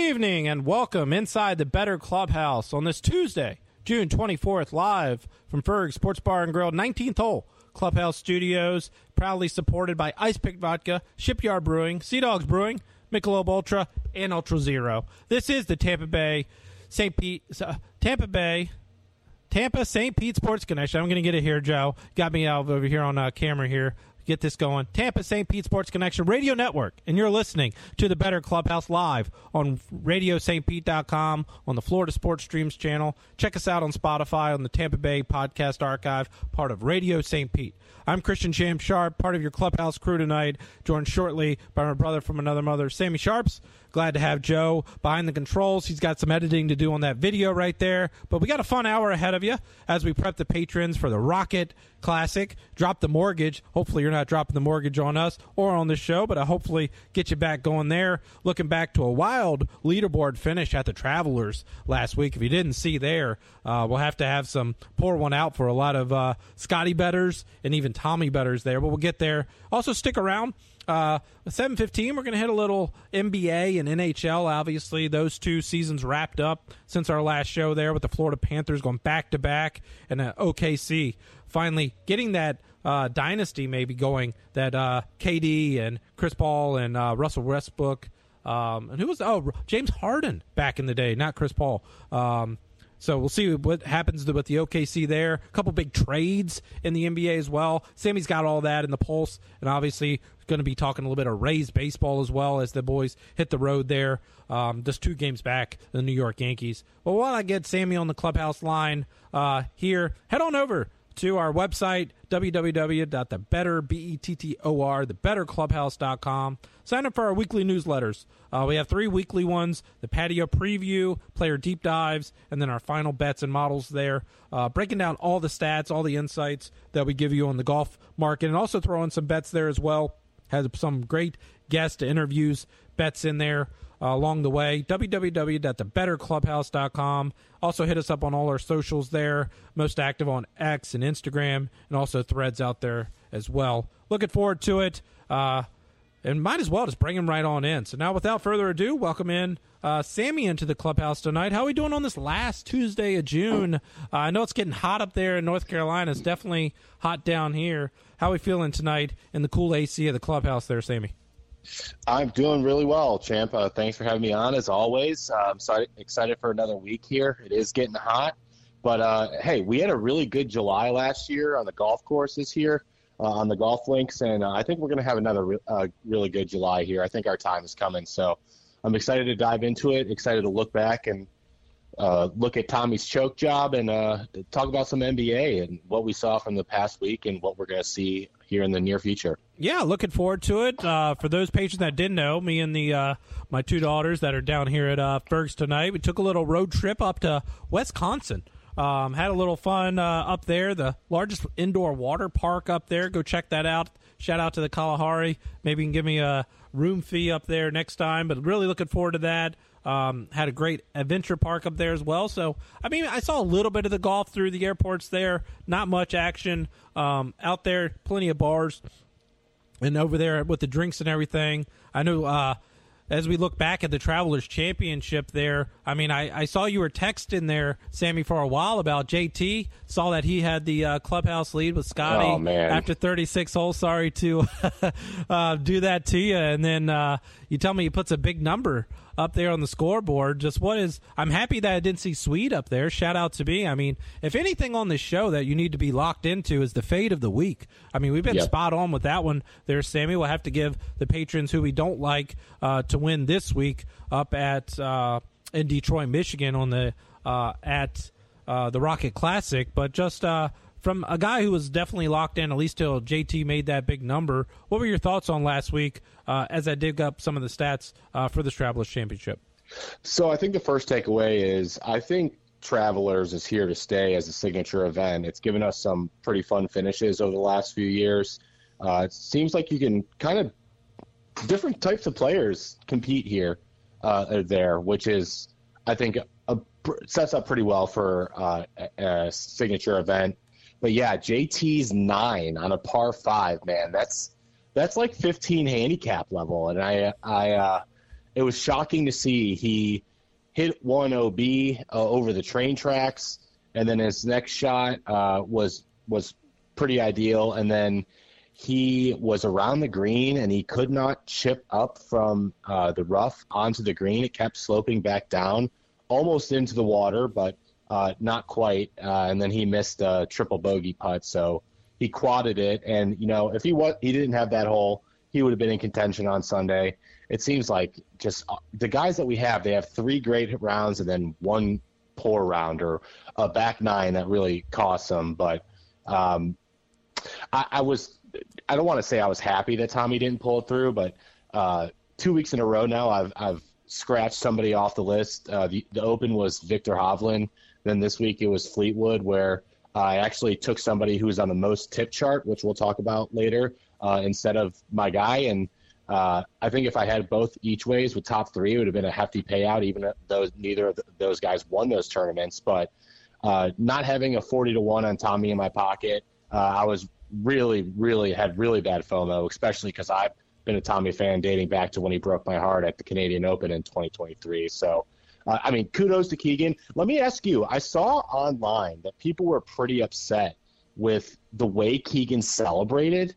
evening and welcome inside the Better Clubhouse on this Tuesday, June 24th, live from Ferg Sports Bar and Grill, 19th hole Clubhouse Studios, proudly supported by Ice Pick Vodka, Shipyard Brewing, Sea Dogs Brewing, Michelob Ultra, and Ultra Zero. This is the Tampa St. Pete Sports Connection. I'm going to get it here, Joe. Got me out over here on camera here. Get this going. Tampa St. Pete Sports Connection Radio Network, and you're listening to the Better Clubhouse live on RadioStPete.com, on the Florida Sports Streams channel. Check us out on Spotify, on the Tampa Bay Podcast Archive, part of Radio St. Pete. I'm Christian Sham Sharp, part of your Clubhouse crew tonight, joined shortly by my brother from another mother, Sammy Sharps. Glad to have Joe behind the controls. He's got some editing to do on that video right there. But we got a fun hour ahead of you as we prep the patrons for the Rocket Classic. Drop the mortgage. Hopefully you're not dropping the mortgage on us or on this show, but I hopefully get you back going there. Looking back to a wild leaderboard finish at the Travelers last week. If you didn't see there, we'll have to have some pour one out for a lot of Scotty bettors and even Tommy bettors there, but we'll get there. Also stick around. 7:15, we're going to hit a little NBA and NHL. Obviously, those two seasons wrapped up since our last show there with the Florida Panthers going back-to-back and OKC finally getting that dynasty maybe going, that KD and Chris Paul and Russell Westbrook. And who was James Harden back in the day, not Chris Paul. So we'll see what happens with the OKC there. A couple big trades in the NBA as well. Sammy's got all that in the pulse, and obviously going to be talking a little bit of Rays baseball as well as the boys hit the road there. Just 2 games back, the New York Yankees. Well, while I get Sammy on the Clubhouse line here, head on over to our website, thebetterclubhouse.com. Sign up for our weekly newsletters. We have 3 weekly ones, the patio preview, player deep dives, and then our final bets and models there, breaking down all the stats, all the insights that we give you on the golf market, and also throw in some bets there as well. Has some great guest interviews, bets in there along the way. www.thebetterclubhouse.com. Also hit us up on all our socials there. Most active on X and Instagram, and also Threads out there as well. Looking forward to it. And might as well just bring him right on in. So now without further ado, welcome in Sammy into the Clubhouse tonight. How are we doing on this last Tuesday of June? I know it's getting hot up there in North Carolina. It's definitely hot down here. How are we feeling tonight in the cool AC of the Clubhouse there, Sammy? I'm doing really well, Champ. Thanks for having me on, as always. I'm so excited for another week here. It is getting hot. But, hey, we had a really good July last year on the golf courses here, on the golf links, and I think we're going to have another really good July here. I think our time is coming. So I'm excited to dive into it, excited to look back and look at Tommy's choke job and talk about some NBA and what we saw from the past week and what we're going to see here in the near future. Yeah, looking forward to it. For those patrons that didn't know, me and my 2 daughters that are down here at Ferg's tonight, we took a little road trip up to Wisconsin. Had a little fun up there, the largest indoor water park up there. Go check that out. Shout out to the Kalahari. Maybe you can give me a room fee up there next time, but really looking forward to that. Had a great adventure park up there as well. So, I mean, I saw a little bit of the golf through the airports there. Not much action out there. Plenty of bars. And over there with the drinks and everything. I know as we look back at the Travelers Championship there, I mean, I saw you were texting there, Sammy, for a while about JT. Saw that he had the clubhouse lead with Scotty after 36 holes. Sorry to do that to you. And then you tell me he puts a big number up there on the scoreboard. I'm happy that I didn't see Swede up there. Shout out to me. I mean, if anything on this show that you need to be locked into is the fade of the week. I mean, we've been spot on with that one there, Sammy. We'll have to give the patrons who we don't like to win this week up at in Detroit, Michigan on the at the Rocket Classic. But just from a guy who was definitely locked in, at least till JT made that big number, what were your thoughts on last week as I dig up some of the stats for this Travelers Championship? So I think the first takeaway is I think Travelers is here to stay as a signature event. It's given us some pretty fun finishes over the last few years. It seems like you can kind of different types of players compete here there, which is, I think, sets up pretty well for a signature event. But yeah, JT's 9 on a par 5, man. That's like 15 handicap level, and it was shocking to see. He hit one OB over the train tracks, and then his next shot was pretty ideal, and then he was around the green, and he could not chip up from the rough onto the green. It kept sloping back down, almost into the water, but not quite. And then he missed a triple bogey putt, so he quadded it. And, if he didn't have that hole, he would have been in contention on Sunday. It seems like just the guys that we have, they have 3 great rounds and then 1 poor round or a back 9 that really costs them. But I don't want to say I was happy that Tommy didn't pull it through, but 2 weeks in a row now I've scratched somebody off the list. The Open was Victor Hovland. Then this week it was Fleetwood, where I actually took somebody who was on the most tip chart, which we'll talk about later, instead of my guy. And I think if I had both each ways with top 3, it would have been a hefty payout, even though neither of those guys won those tournaments. But not having a 40-1 on Tommy in my pocket, I was really had really bad FOMO, especially because I've been a Tommy fan dating back to when he broke my heart at the Canadian Open in 2023. So, kudos to Keegan. Let me ask you, I saw online that people were pretty upset with the way Keegan celebrated.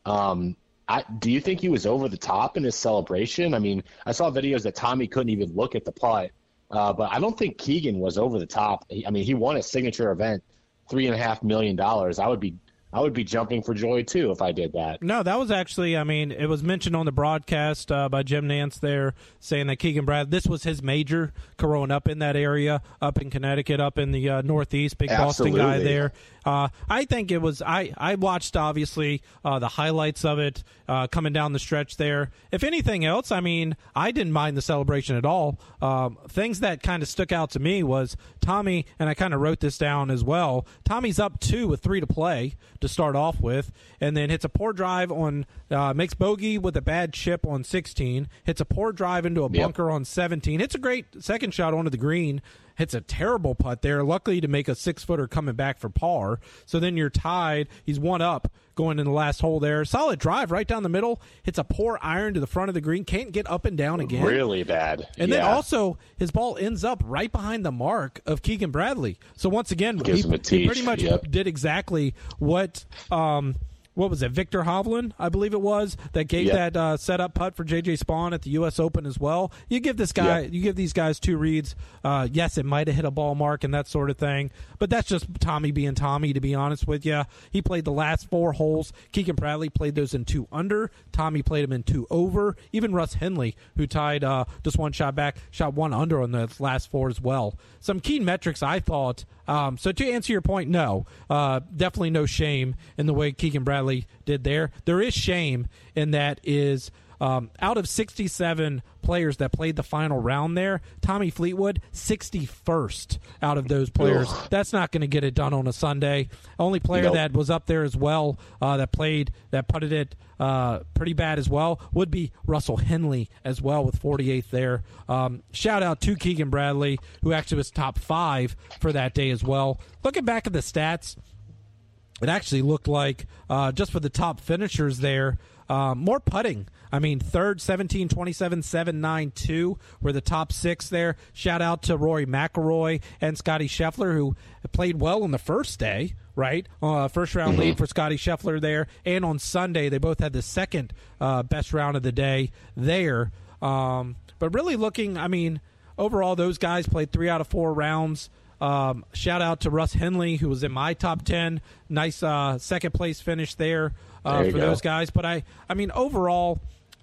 Do you think he was over the top in his celebration? I saw videos that Tommy couldn't even look at the putt, but I don't think Keegan was over the top. He won a signature event, $3.5 million. I would be jumping for joy, too, if I did that. No, that was actually, it was mentioned on the broadcast by Jim Nance there, saying that Keegan Bradley, this was his major growing up in that area, up in Connecticut, up in the Northeast, big Boston guy there. I think it was, I watched, obviously, the highlights of it coming down the stretch there. If anything else, I didn't mind the celebration at all. Things that kind of stuck out to me was Tommy, and I kind of wrote this down as well, Tommy's up 2 with 3 to play to start off with, and then hits a poor drive on, makes bogey with a bad chip on 16, hits a poor drive into a bunker on 17, hits a great second shot onto the green, hits a terrible putt there, luckily to make a 6-footer coming back for par. So then you're tied. He's 1 up going in the last hole there. Solid drive right down the middle. Hits a poor iron to the front of the green. Can't get up and down again. Really bad. And then also his ball ends up right behind the mark of Keegan Bradley. So once again, he pretty much did exactly what was it, Victor Hovland, I believe it was, that gave that setup putt for J.J. Spawn at the U.S. Open as well. You give this guy, you give these guys 2 reads. Yes, it might have hit a ball mark and that sort of thing, but that's just Tommy being Tommy, to be honest with you. He played the last 4 holes. Keegan Bradley played those in 2 under. Tommy played them in 2 over. Even Russ Henley, who tied just 1 shot back, shot 1 under on the last 4 as well. Some key metrics, I thought. So to answer your point, no, definitely no shame in the way Keegan Bradley did there. There is shame in that is out of 67 players that played the final round there, Tommy Fleetwood, 61st out of those players. Ugh. That's not going to get it done on a Sunday. Only player that was up there as well that putted it pretty bad as well would be Russell Henley as well with 48th there. Shout out to Keegan Bradley, who actually was top 5 for that day as well. Looking back at the stats, it actually looked like just for the top finishers there, more putting. Third, 17, 27, 7, 9, 2 were the top 6 there. Shout out to Rory McIlroy and Scotty Scheffler, who played well on the first day, right? First round lead for Scotty Scheffler there. And on Sunday, they both had the second best round of the day there. But really looking, overall, those guys played 3 out of 4 rounds. Shout out to Russ Henley, who was in my top 10. Nice second place finish there for those guys. But overall,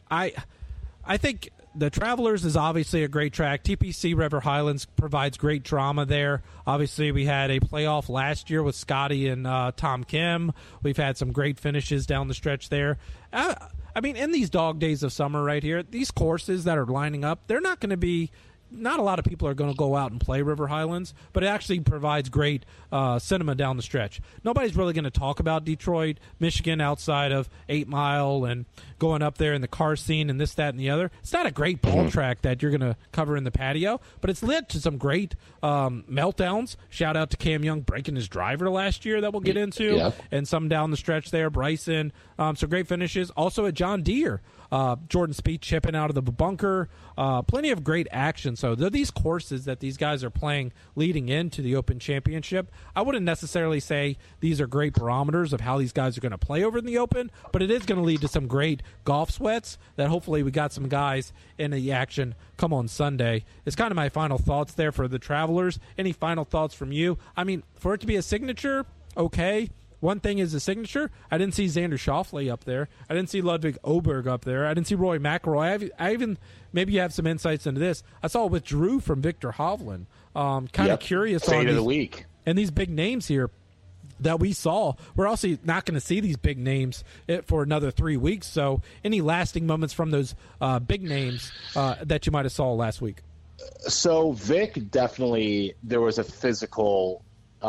I think the Travelers is obviously a great track. TPC River Highlands provides great drama there. Obviously, we had a playoff last year with Scotty and Tom Kim. We've had some great finishes down the stretch there. In these dog days of summer right here, these courses that are lining up, they're not going to be not a lot of people are going to go out and play River Highlands, but it actually provides great cinema down the stretch. Nobody's really going to talk about Detroit, Michigan outside of 8 Mile and going up there in the car scene and this, that, and the other. It's not a great ball track that you're going to cover in the patio, but it's led to some great meltdowns. Shout out to Cam Young breaking his driver last year that we'll get into, and some down the stretch there. Bryson, some great finishes. Also at John Deere. Jordan Spieth chipping out of the bunker. Plenty of great action. So they're these courses that these guys are playing leading into the Open Championship. I wouldn't necessarily say these are great barometers of how these guys are going to play over in the Open, but it is going to lead to some great golf sweats that hopefully we got some guys in the action come on Sunday. It's kind of my final thoughts there for the Travelers. Any final thoughts from you? I mean, for it to be a signature, okay. One thing is the signature. I didn't see Xander Schauffele up there. I didn't see Ludwig Oberg up there. I didn't see Roy McIlroy. I even, maybe you have some insights into this. I saw withdrew from Victor Hovland. Kind of curious Fate on of these, the week. And these big names here that we saw. We're also not going to see these big names for another 3 weeks. So any lasting moments from those big names that you might have saw last week? So Vic, definitely there was a physical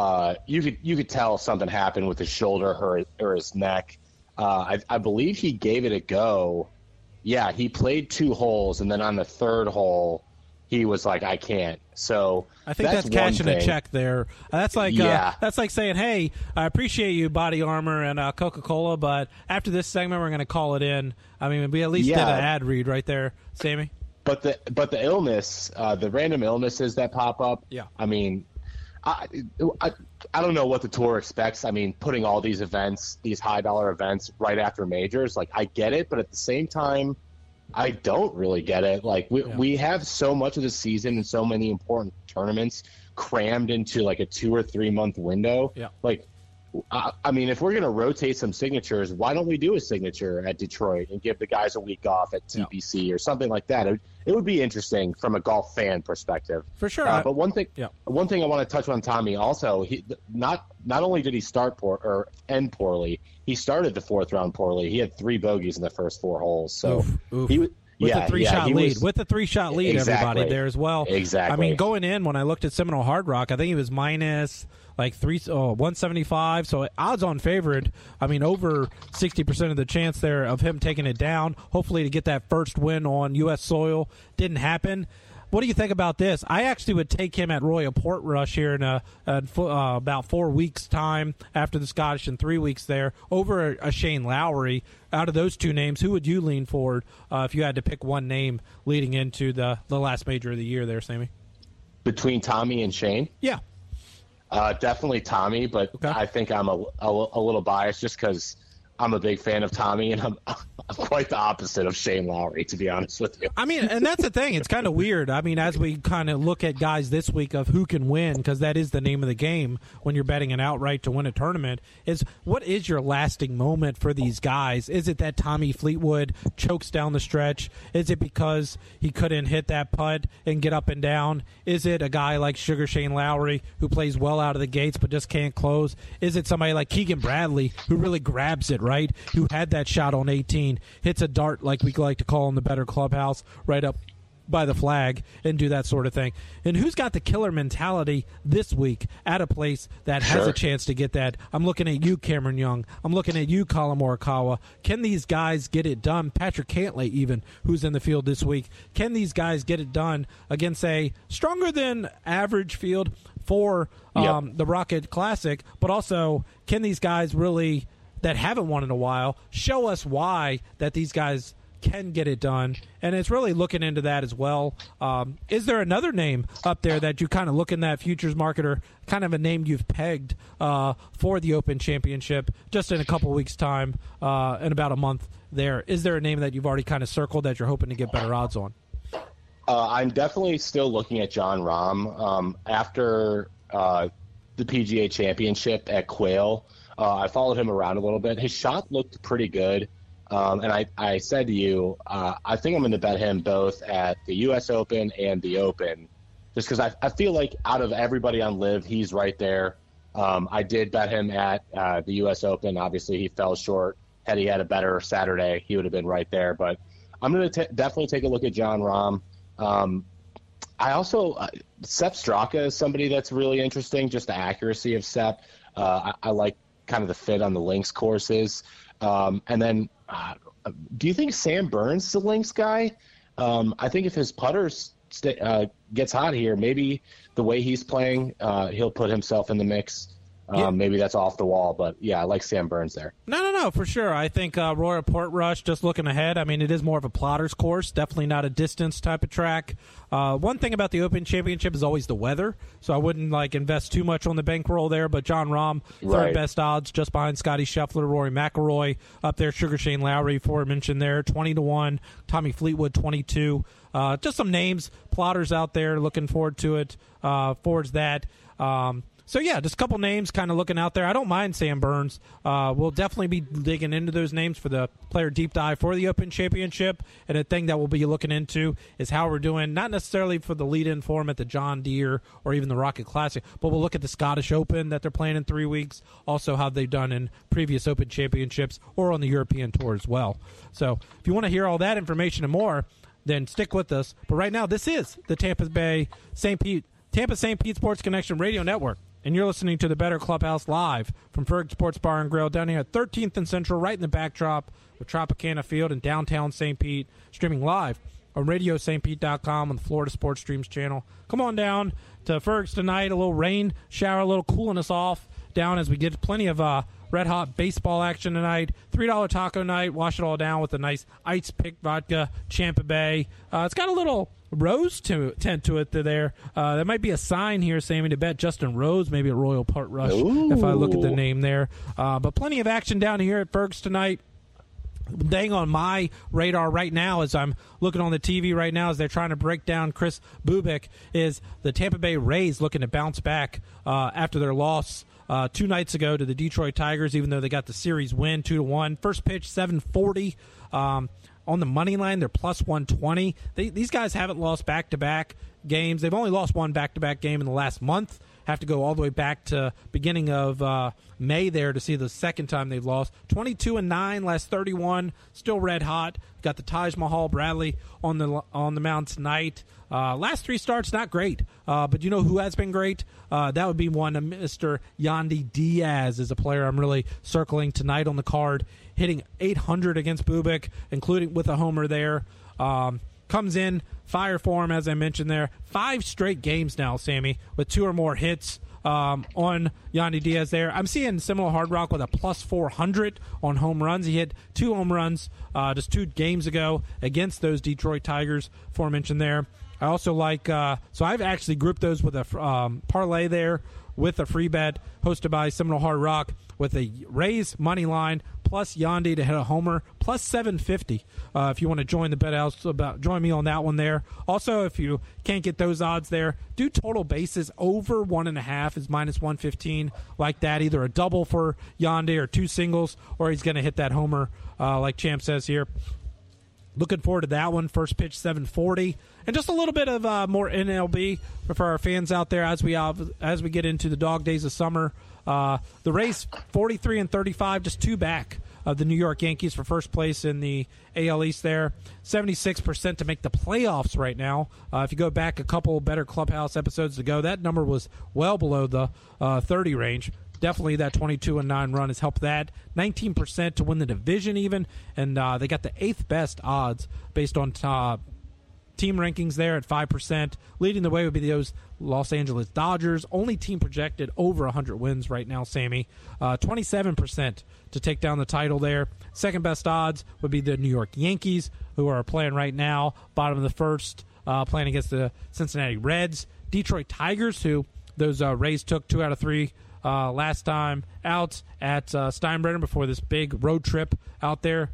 you could tell something happened with his shoulder or his neck. I believe he gave it a go. Yeah, he played 2 holes, and then on the 3rd hole, he was like, "I can't." So I think that's cashing a check there. That's like that's like saying, "Hey, I appreciate you, Body Armor and Coca-Cola, but after this segment, we're going to call it in." I mean, we at least did an ad read right there, Sammy. But the illness, the random illnesses that pop up. Yeah. I mean. I don't know what the tour expects. I mean, putting all these events, these high-dollar events, right after majors, like, I get it, but at the same time, I don't really get it. Like, we have so much of the season and so many important tournaments crammed into, like, a 2 or 3 month window. Yeah. Like, I mean, if we're going to rotate some signatures, why don't we do a signature at Detroit and give the guys a week off at TPC or something like that? It would be interesting from a golf fan perspective. For sure. But one thing I want to touch on Tommy also, he not only did he start or end poorly, he started the 4th round poorly. He had 3 bogeys in the first 4 holes. So oof. he was. With the 3-shot lead. With the 3-shot lead, exactly. Everybody there as well. Exactly. I mean, going in, when I looked at Seminole Hard Rock, I think he was minus like 175. So odds-on favorite. I mean, over 60% of the chance there of him taking it down. Hopefully to get that first win on U.S. soil. Didn't happen. What do you think about this? I actually would take him at Royal Portrush here in about 4 weeks' time after the Scottish and 3 weeks there over a Shane Lowry. Out of those 2 names, who would you lean forward if you had to pick one name leading into the last major of the year there, Sammy? Between Tommy and Shane? Yeah. Definitely Tommy, but okay. I think I'm a little biased just because I'm a big fan of Tommy, and I'm quite the opposite of Shane Lowry, to be honest with you. I mean, and that's the thing. It's kind of weird. I mean, as we kind of look at guys this week of who can win, because that is the name of the game when you're betting an outright to win a tournament, is what is your lasting moment for these guys? Is it that Tommy Fleetwood chokes down the stretch? Is it because he couldn't hit that putt and get up and down? Is it a guy like Sugar Shane Lowry who plays well out of the gates but just can't close? Is it somebody like Keegan Bradley who really grabs it, right? Who had that shot on 18, hits a dart like we like to call in the Better Clubhouse, right up by the flag and do that sort of thing. And who's got the killer mentality this week at a place that has a chance to get that? I'm looking at you, Cameron Young. I'm looking at you, Colin Morikawa. Can these guys get it done? Patrick Cantlay even, who's in the field this week. Can these guys get it done against a stronger than average field for the Rocket Classic? But also, can these guys really, that haven't won in a while, show us why that these guys can get it done? And it's really looking into that as well. Is there another name up there that you kind of look in that futures market, or kind of a name you've pegged for the Open Championship just in a couple weeks' time, in about a month there? Is there a name that you've already kind of circled that you're hoping to get better odds on? I'm definitely still looking at Jon Rahm. After the PGA Championship at Quail, I followed him around a little bit. His shot looked pretty good. And I said to you, I think I'm going to bet him both at the U.S. Open and the Open, just because I feel like out of everybody on LIV, he's right there. I did bet him at the U.S. Open. Obviously, he fell short. Had he had a better Saturday, he would have been right there. But I'm going to definitely take a look at Jon Rahm. I also Sepp Straka is somebody that's really interesting. Just the accuracy of Sepp. I like kind of the fit on the links courses. And then, do you think Sam Burns is a links guy? I think if his putters gets hot here, maybe the way he's playing, he'll put himself in the mix. Maybe that's off the wall, but yeah, I like Sam Burns there. No, for sure. I think Royal Portrush, just looking ahead, I mean, it is more of a plotter's course, definitely not a distance type of track. One thing about the Open Championship is always the weather, so I wouldn't invest too much on the bankroll there, but John Rahm, third best odds, just behind Scotty Scheffler, Rory McIlroy, up there, Sugar Shane Lowry, aforementioned there, 20-1, Tommy Fleetwood, 22. Just some names, plotters out there, looking forward to it, forwards that. So, yeah, just a couple names kind of looking out there. I don't mind Sam Burns. We'll definitely be digging into those names for the player deep dive for the Open Championship. And a thing that we'll be looking into is how we're doing, not necessarily for the lead-in form at the John Deere or even the Rocket Classic, but we'll look at the Scottish Open that they're playing in 3 weeks, also how they've done in previous Open Championships or on the European Tour as well. So if you want to hear all that information and more, then stick with us. But right now, this is the Tampa St. Pete Sports Connection Radio Network. And you're listening to the Better Clubhouse live from Ferg Sports Bar and Grill down here at 13th and Central, right in the backdrop of Tropicana Field in downtown St. Pete, streaming live on RadioSt.Pete.com on the Florida Sports Streams channel. Come on down to Ferg's tonight. A little rain shower, a little cooling us off down as we get plenty of red-hot baseball action tonight. $3 taco night. Wash it all down with a nice Ice Pick Vodka Champa Bay. It's got a little Rose tint to it there. That might be a sign here, Sammy, to bet Justin Rose, maybe a Royal Portrush, if I look at the name there. But plenty of action down here at Ferg's tonight. Dang on my radar right now as I'm looking on the TV right now as they're trying to break down Chris Bubik is the Tampa Bay Rays looking to bounce back after their loss 2 nights ago to the Detroit Tigers, even though they got the series win 2-1. First pitch, 740. On the money line, they're plus 120. These guys haven't lost back-to-back games. They've only lost one back-to-back game in the last month. Have to go all the way back to beginning of May there to see the second time they've lost. 22-9, last 31, still red hot. Got the Taj Mahal Bradley on the mound tonight. Last 3 starts, not great. But you know who has been great? That would be one Mr. Yandy Diaz is a player I'm really circling tonight on the card, hitting 800 against Bubik, including with a homer there. Comes in, fire for him, as I mentioned there. 5 straight games now, Sammy, with 2 or more hits on Yandy Diaz there. I'm seeing similar Hard Rock with a plus 400 on home runs. He hit 2 home runs just 2 games ago against those Detroit Tigers, aforementioned there. I also like, so I've actually grouped those with a parlay there with a free bet hosted by Seminole Hard Rock with a Rays money line plus Yandy to hit a homer plus 750. If you want to join the bet house, join me on that one there. Also, if you can't get those odds there, do total bases over 1.5 is minus 115 like that. Either a double for Yandy or 2 singles, or he's going to hit that homer like Champ says here. Looking forward to that one. First pitch, 740. And just a little bit of more NLB for our fans out there as we get into the dog days of summer. The Rays, 43-35, just 2 back of the New York Yankees for first place in the AL East there. 76% to make the playoffs right now. If you go back a couple better Clubhouse episodes ago, that number was well below the 30 range. Definitely that 22-9 run has helped that. 19% to win the division even, and they got the 8th best odds based on team rankings there at 5%. Leading the way would be those Los Angeles Dodgers. Only team projected over 100 wins right now, Sammy. 27% to take down the title there. Second best odds would be the New York Yankees, who are playing right now, bottom of the first, playing against the Cincinnati Reds. Detroit Tigers, who those Rays took 2 out of 3 last time out at Steinbrenner before this big road trip out there.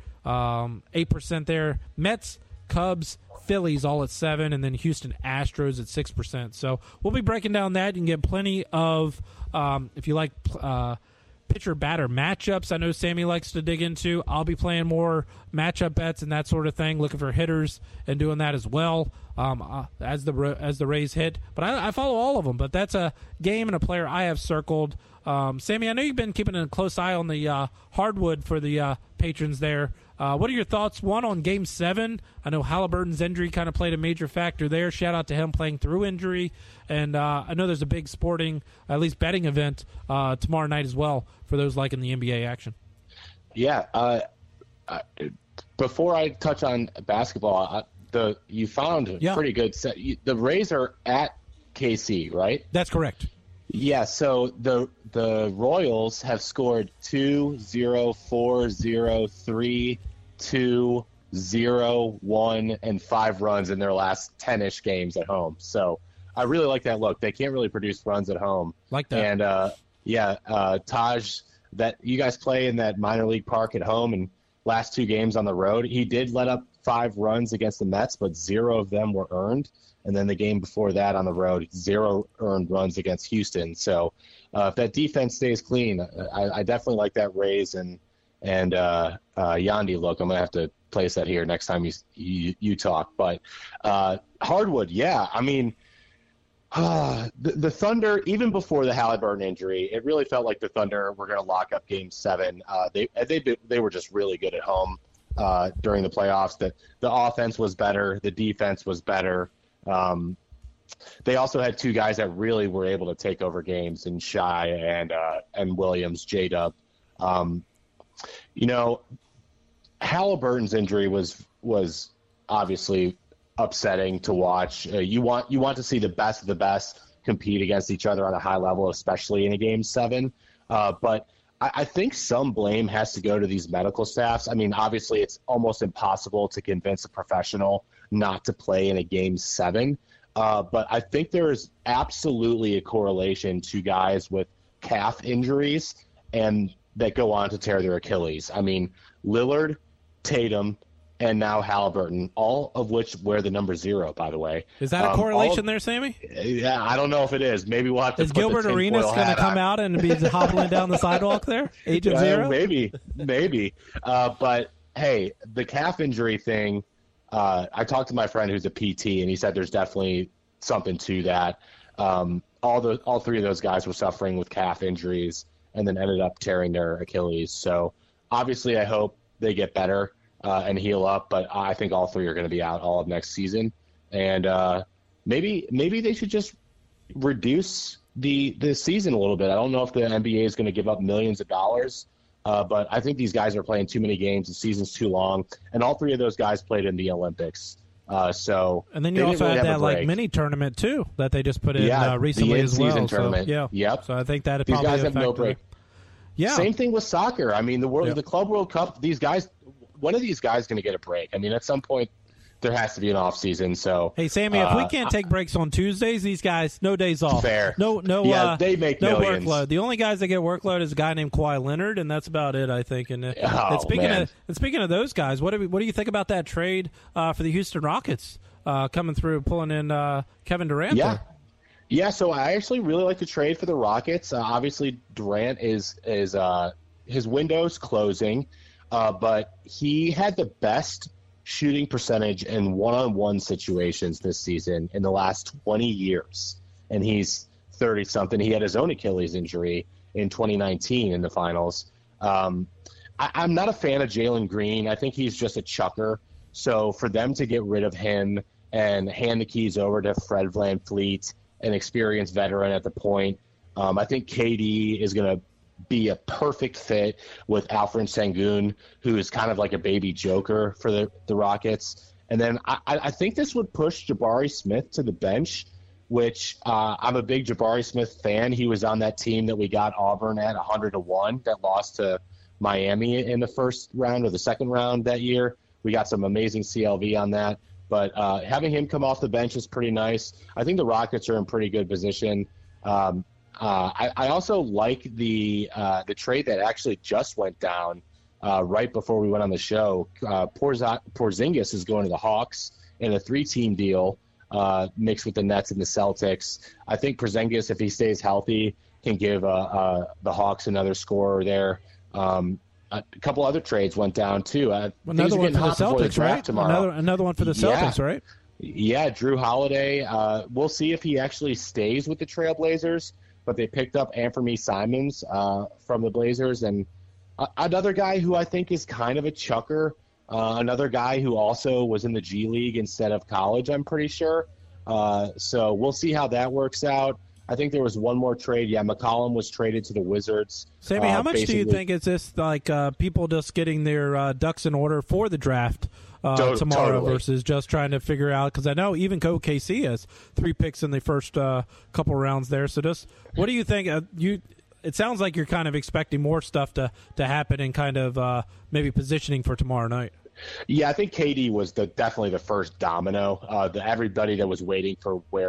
8% there. Mets, Cubs, Phillies all at 7%, and then Houston Astros at 6%. So we'll be breaking down that. You can get plenty of, if you like pitcher-batter matchups, I know Sammy likes to dig into. I'll be playing more matchup bets and that sort of thing, looking for hitters and doing that as well. as the Rays hit. But I follow all of them. But that's a game and a player I have circled. Sammy, I know you've been keeping a close eye on the hardwood for the patrons there. What are your thoughts, one, on Game 7? I know Halliburton's injury kind of played a major factor there. Shout out to him playing through injury. And I know there's a big sporting, at least betting event tomorrow night as well for those liking the NBA action. Yeah. Before I touch on basketball, you found pretty good set. The Rays are at KC, right? That's correct. Yeah, so the Royals have scored 2-0, 4-0, 3-2, 0-1, and 5 runs in their last 10-ish games at home. So I really like that look. They can't really produce runs at home. Like that. And, Taj, that you guys play in that minor league park at home and last 2 games on the road, he did let up 5 runs against the Mets, but 0 of them were earned. And then the game before that on the road, 0 earned runs against Houston. So if that defense stays clean, I definitely like that Rays and Yandy look. I'm going to have to place that here next time you talk. But hardwood, yeah. I mean, the Thunder, even before the Halliburton injury, it really felt like the Thunder were going to lock up Game 7. They were just really good at home during the playoffs. The offense was better. The defense was better. They also had 2 guys that really were able to take over games in Shai and Williams, J-Dub. Halliburton's injury was obviously upsetting to watch. You want to see the best of the best compete against each other on a high level, especially in a Game 7. But I think some blame has to go to these medical staffs. I mean, obviously it's almost impossible to convince a professional not to play in a Game 7. But I think there is absolutely a correlation to guys with calf injuries and that go on to tear their Achilles. I mean, Lillard, Tatum, and now Halliburton, all of which wear the number 0, by the way. Is that a correlation there, Sammy? Yeah, I don't know if it is. Maybe we'll have to. Is put Gilbert Arenas going to come out and be hobbling down the sidewalk there? Agent 0? Maybe. But hey, the calf injury thing. I talked to my friend who's a PT, and he said there's definitely something to that. All 3 of those guys were suffering with calf injuries and then ended up tearing their Achilles. So obviously, I hope they get better and heal up. But I think all 3 are going to be out all of next season. And maybe they should just reduce the season a little bit. I don't know if the NBA is going to give up millions of dollars. But I think these guys are playing too many games. The season's too long, and all 3 of those guys played in the Olympics. And then you also had that mini tournament too that they just put in recently as well. In-season tournament. So, Yep. So I think that these probably guys have no break. Yeah. Same thing with soccer. I mean, the Club World Cup. These guys, one of these guys, going to get a break. I mean, at some point, there has to be an off season. So hey, Sammy, if we can't take breaks on Tuesdays, these guys no days off. Fair. No. They make no millions. Workload. The only guys that get workload is a guy named Kawhi Leonard, and that's about it, I think. And speaking of those guys, what do you think about that trade for the Houston Rockets coming through, pulling in Kevin Durant? Yeah. Yeah, so I actually really like the trade for the Rockets. Obviously, Durant is his window's closing, but he had the best shooting percentage in one-on-one situations this season in the last 20 years. And he's 30-something. He had his own Achilles injury in 2019 in the finals. I'm not a fan of Jalen Green. I think he's just a chucker. So for them to get rid of him and hand the keys over to Fred VanVleet, an experienced veteran at the point, I think KD is going to be a perfect fit with Alfred Sengun, who is kind of like a baby Joker for the Rockets. And then I think this would push Jabari Smith to the bench, which I'm a big Jabari Smith fan. He was on that team that we got Auburn at 100-1 that lost to Miami in the first round or the second round that year. We got some amazing CLV on that. But having him come off the bench is pretty nice. I think the Rockets are in pretty good position. I also like the trade that actually just went down right before we went on the show. Porzingis is going to the Hawks in a 3-team deal mixed with the Nets and the Celtics. I think Porzingis, if he stays healthy, can give the Hawks another scorer there. A couple other trades went down too. Another one for the Celtics, right? Tomorrow. Another one for the Celtics, right? Yeah, Drew Holiday. We'll see if he actually stays with the Trailblazers, but they picked up Anthony Simons from the Blazers, and another guy who I think is kind of a chucker, another guy who also was in the G League instead of college, I'm pretty sure. So we'll see how that works out. I think there was one more trade. Yeah, McCollum was traded to the Wizards. Sammy, how much do you think is this like people just getting their ducks in order for the draft tomorrow totally. versus just trying to figure out? Because I know even OKC has 3 picks in the first couple rounds there. So just what do you think? It sounds like you're kind of expecting more stuff to happen and kind of maybe positioning for tomorrow night. Yeah, I think KD was definitely the first domino. Everybody that was waiting for where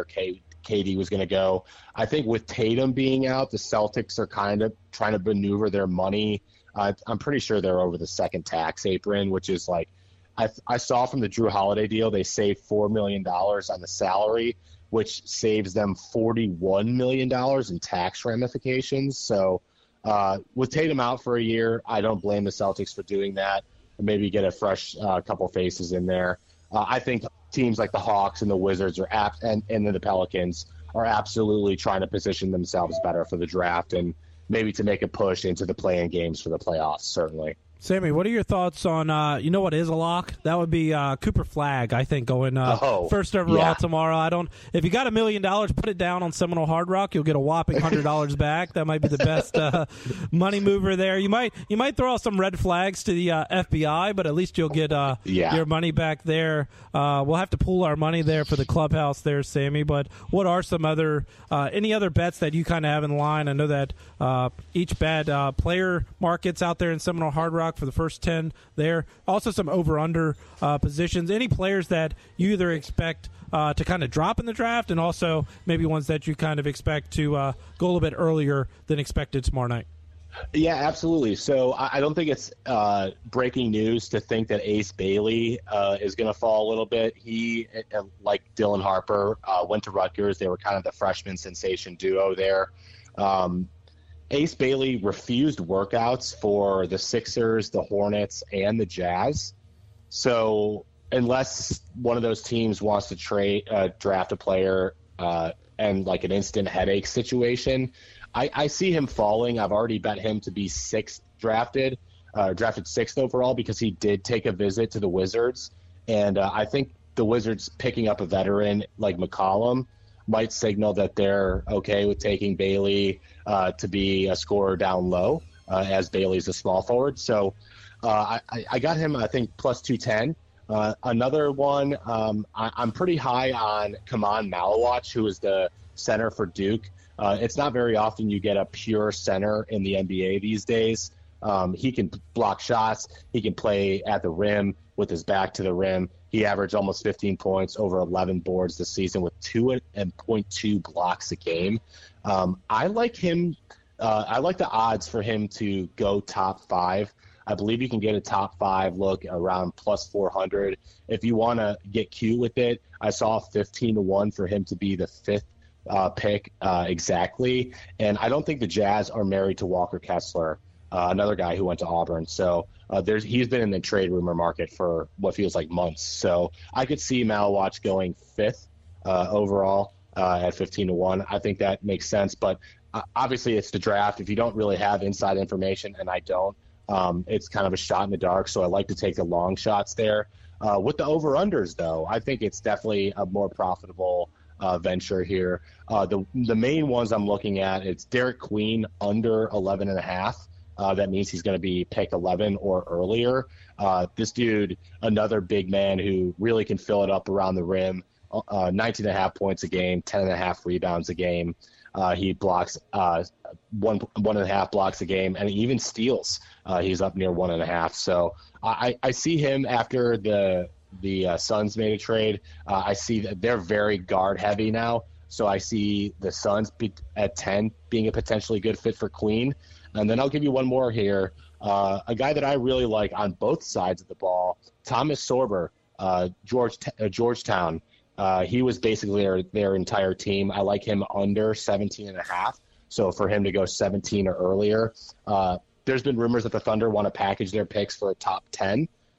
KD was going to go. I think with Tatum being out, the Celtics are kind of trying to maneuver their money. I'm pretty sure they're over the second tax apron, which is like I saw from the Drew Holiday deal, they saved $4 million on the salary, which saves them $41 million in tax ramifications. So with Tatum out for a year, I don't blame the Celtics for doing that. Maybe get a fresh couple faces in there. I think teams like the Hawks and the Wizards and then the Pelicans are absolutely trying to position themselves better for the draft and maybe to make a push into the play-in games for the playoffs, certainly. Sammy, what are your thoughts on, you know what is a lock? That would be Cooper Flagg, I think, going first overall tomorrow. If you got $1 million, put it down on Seminole Hard Rock. You'll get a whopping $100 back. That might be the best money mover there. You might throw out some red flags to the FBI, but at least you'll get your money back there. We'll have to pool our money there for the clubhouse there, Sammy. But what are some any other bets that you kind of have in line? I know that each bad player markets out there in Seminole Hard Rock for the first 10 there. Also some over-under positions. Any players that you either expect to kind of drop in the draft and also maybe ones that you kind of expect to go a little bit earlier than expected tomorrow night? Yeah, absolutely. So I don't think it's breaking news to think that Ace Bailey is going to fall a little bit. He, like Dylan Harper, went to Rutgers. They were kind of the freshman sensation duo there. Ace Bailey refused workouts for the Sixers, the Hornets, and the Jazz. So unless one of those teams wants to draft a player and like an instant headache situation, I see him falling. I've already bet him to be drafted 6th overall because he did take a visit to the Wizards. And I think the Wizards picking up a veteran like McCollum might signal that they're okay with taking Bailey to be a scorer down low, as Bailey's a small forward. So I got him, I think, plus 210. Another one, I'm pretty high on Kaman Malawach, who is the center for Duke. It's not very often you get a pure center in the NBA these days. He can block shots. He can play at the rim with his back to the rim. He averaged almost 15 points, over 11 boards this season with 2.2 blocks a game. I like him. I like the odds for him to go top 5. I believe you can get a top 5 look around plus 400. If you want to get cute with it, I saw 15-1 for him to be the 5th pick exactly. And I don't think the Jazz are married to Walker Kessler, another guy who went to Auburn. So he's been in the trade rumor market for what feels like months. So I could see Malawach going 5th overall at 15-1. I think that makes sense. But obviously it's the draft. If you don't really have inside information, and I don't, it's kind of a shot in the dark. So I like to take the long shots there. With the over-unders, though, I think it's definitely a more profitable venture here. The main ones I'm looking at, it's Derek Queen under 11.5. That means he's going to be picked 11 or earlier. This dude, another big man who really can fill it up around the rim, 19.5 points a game, 10.5 rebounds a game. He blocks 1.5 blocks a game, and even steals. He's up near 1.5. So I see him after the Suns made a trade. I see that they're very guard heavy now. So I see the Suns at 10 being a potentially good fit for Queen. And then I'll give you one more here. A guy that I really like on both sides of the ball, Thomas Sorber, Georgetown. He was basically their entire team. I like him under 17.5. So for him to go 17 or earlier, there's been rumors that the Thunder want to package their picks for a top 10.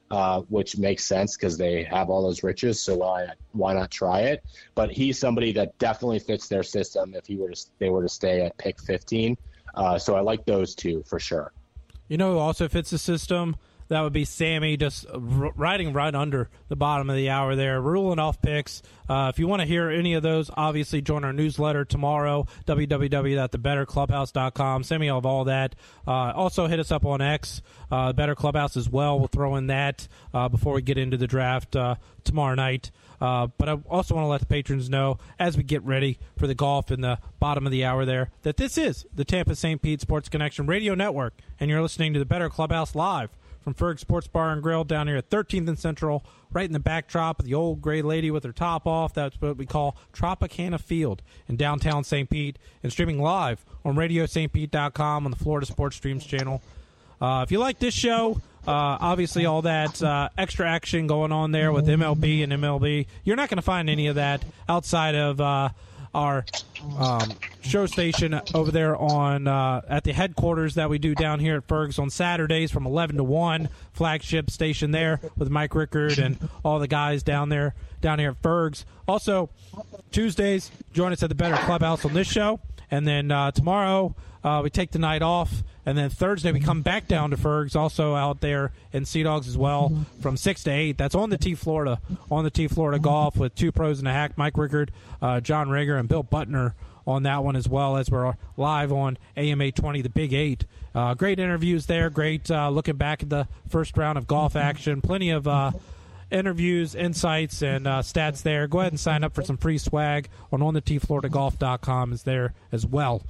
which makes sense because they have all those riches. So why not try it? But he's somebody that definitely fits their system if they were to stay at pick 15. So I like those two for sure. You know who also fits the system? That would be Sammy, just riding right under the bottom of the hour there, ruling off picks. If you want to hear any of those, obviously join our newsletter tomorrow, www.thebetterclubhouse.com. Sammy will have all that. Also hit us up on X, Better Clubhouse as well. We'll throw in that before we get into the draft tomorrow night. But I also want to let the patrons know, as we get ready for the golf in the bottom of the hour there, that this is the Tampa St. Pete Sports Connection Radio Network, and you're listening to the Better Clubhouse live from Ferg Sports Bar and Grill down here at 13th and Central, right in the backdrop of the old gray lady with her top off. That's what we call Tropicana Field in downtown St. Pete, and streaming live on RadioStPete.com on the Florida Sports Streams channel. If you like this show, obviously all that extra action going on there with MLB and MLB, you're not going to find any of that outside of our show station over there on at the headquarters that we do down here at Ferg's on Saturdays from 11 to 1, flagship station there with Mike Rickard and all the guys down here at Ferg's. Also, Tuesdays, join us at the Better Clubhouse on this show, and then tomorrow we take the night off, and then Thursday we come back down to Ferg's, also out there in Sea Dogs as well, from 6 to 8. That's on the T Florida Golf with two pros and a hack, Mike Rickard, John Rager, and Bill Butner on that one, as well as we're live on AM 820, the Big 8. Great interviews there, great looking back at the first round of golf action, plenty of interviews, insights, and stats there. Go ahead and sign up for some free swag on thetfloridagolf.com is there as well.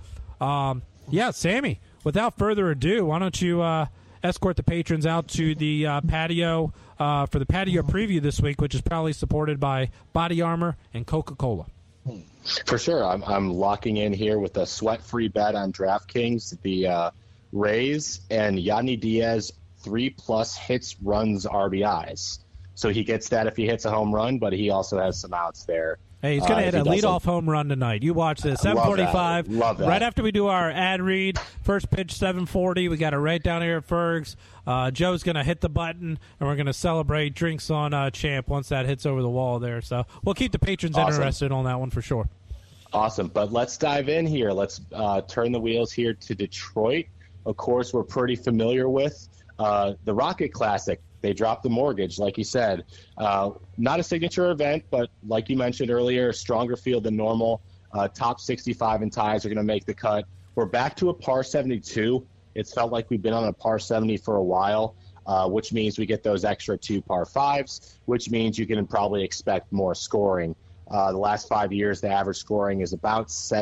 Sammy, without further ado, why don't you escort the patrons out to the patio for the patio preview this week, which is proudly supported by Body Armor and Coca-Cola. For sure. I'm locking in here with a sweat-free bet on DraftKings, the Rays and Yandy Diaz 3+ hits, runs, RBIs. So he gets that if he hits a home run, but he also has some outs there. Hey, he's going to hit a leadoff home run tonight. You watch this. 7:45. Love that. Right after we do our ad read, first pitch 7:40. We got it right down here at Ferg's. Joe's going to hit the button, and we're going to celebrate drinks on Champ once that hits over the wall there. So we'll keep the patrons interested on that one for sure. Awesome. But let's dive in here. Let's turn the wheels here to Detroit. Of course, we're pretty familiar with the Rocket Classic. They dropped the mortgage, like you said. Not a signature event, but like you mentioned earlier, stronger field than normal. Top 65 in ties are going to make the cut. We're back to a par 72. It's felt like we've been on a par 70 for a while, which means we get those extra 2 par 5s, which means you can probably expect more scoring. The last 5 years, the average scoring is about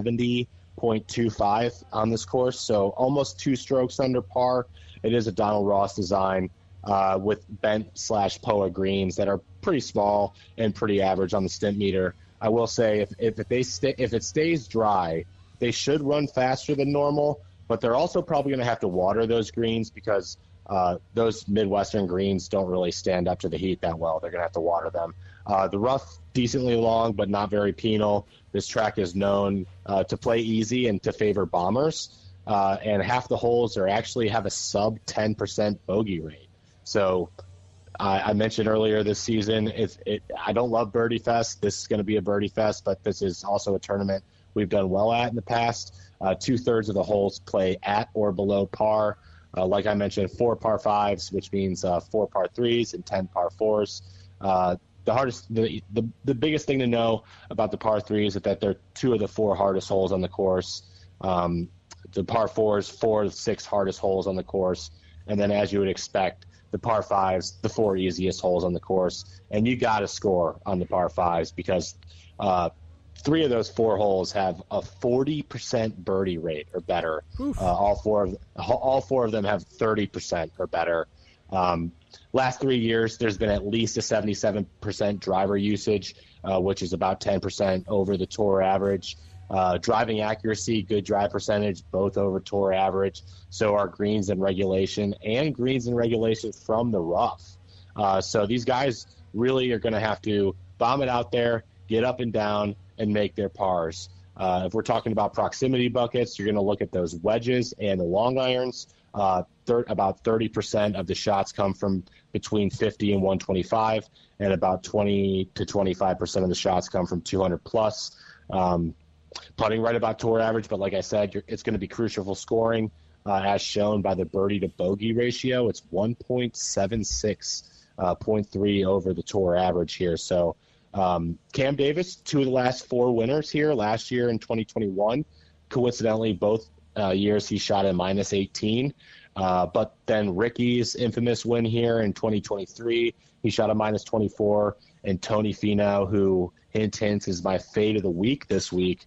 70.25 on this course, so almost 2 strokes under par. It is a Donald Ross design. With bent/POA greens that are pretty small and pretty average on the stimp meter. I will say if it stays dry, they should run faster than normal, but they're also probably going to have to water those greens because those Midwestern greens don't really stand up to the heat that well. They're going to have to water them. The rough, decently long, but not very penal. This track is known to play easy and to favor bombers, and half the holes actually have a sub 10% bogey rate. So I mentioned earlier this season, I don't love Birdie Fest. This is going to be a Birdie Fest, but this is also a tournament we've done well at in the past. 2/3 of the holes play at or below par. Like I mentioned, 4 par 5s, which means 4 par 3s and 10 par 4s. The biggest thing to know about the par 3s is that they're 2 of the 4 hardest holes on the course. The par 4s, 4 of the 6 hardest holes on the course. And then as you would expect, the par 5s, the 4 easiest holes on the course. And you got to score on the par 5s because 3 of those 4 holes have a 40% birdie rate or better. All four of them have 30% or better. Last 3 years, there's been at least a 77% driver usage, which is about 10% over the tour average. Driving accuracy, good drive percentage, both over tour average. So are greens in regulation and greens in regulation from the rough. So these guys really are going to have to bomb it out there, get up and down, and make their pars. If we're talking about proximity buckets, you're going to look at those wedges and the long irons. About 30% of the shots come from between 50 and 125, and about 20 to 25% of the shots come from 200 plus. Putting right about tour average, but like I said, it's going to be crucial for scoring, as shown by the birdie to bogey ratio. It's 1.76, 0.3 over the tour average here. So Cam Davis, 2 of the last 4 winners here, last year in 2021. Coincidentally, both years he shot a minus 18. But then Ricky's infamous win here in 2023, he shot a minus 24. And Tony Finau, who, hint, is my fade of the week this week,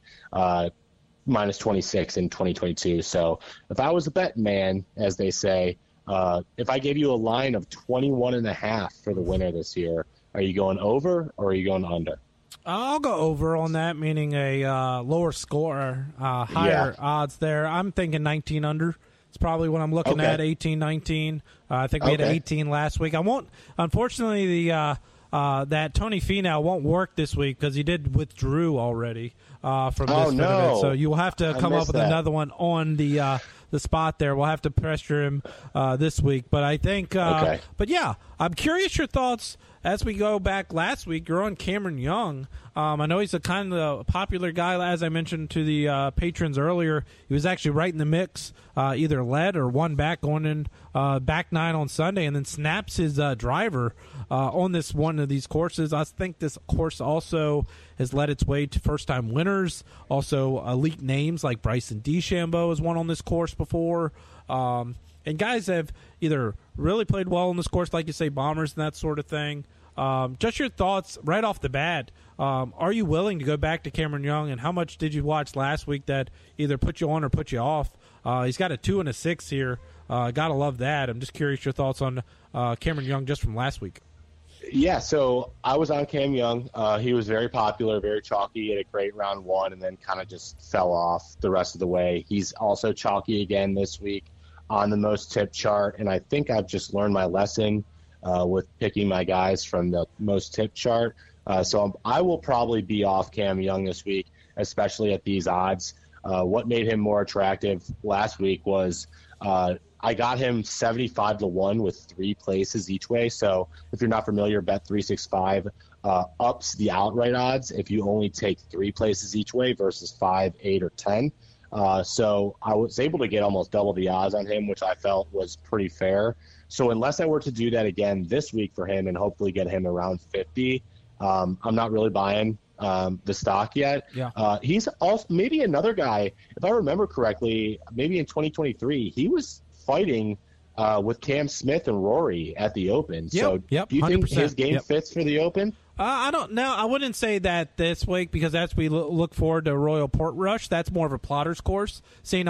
minus 26 in 2022. So if I was a bet man, as they say, if I gave you a line of 21.5 for the winner this year, are you going over or are you going under? I'll go over on that, meaning a lower score, higher odds there. I'm thinking 19 under. It's probably what I'm looking at, 18, 19. I think we had 18 last week. I won't, unfortunately, that Tony Finau won't work this week because he did withdrew already from this tournament. So you'll have to come up with another one on the spot there. We'll have to pressure him this week. But I think, but yeah, I'm curious your thoughts as we go back last week. You're on Cameron Young. I know he's a kind of popular guy, as I mentioned to the patrons earlier. He was actually right in the mix, either led or won back going in back 9 on Sunday, and then snaps his driver on this one of these courses. I think this course also has led its way to first-time winners, also elite names like Bryson DeChambeau has won on this course before. And guys have either really played well on this course, like you say, bombers and that sort of thing. Just your thoughts right off the bat. Are you willing to go back to Cameron Young, and how much did you watch last week that either put you on or put you off? He's got a 2 and a 6 here. Gotta love that. I'm just curious your thoughts on Cameron Young just from last week. Yeah, so I was on Cam Young. He was very popular, very chalky. He had a great round 1 and then kind of just fell off the rest of the way. He's also chalky again this week on the most tipped chart, and I think I've just learned my lesson with picking my guys from the most tipped chart. So I will probably be off Cam Young this week, especially at these odds. What made him more attractive last week was I got him 75-1 with 3 places each way. So if you're not familiar, Bet365 ups the outright odds if you only take 3 places each way versus 5, 8, or 10. So I was able to get almost double the odds on him, which I felt was pretty fair. So unless I were to do that again this week for him and hopefully get him around 50, I'm not really buying the stock yet. Yeah. He's also maybe another guy, if I remember correctly, maybe in 2023, he was fighting with Cam Smith and Rory at the Open. So do you think his game fits for the Open? I don't know. I wouldn't say that this week because as we look forward to Royal Portrush, that's more of a plotter's course. St.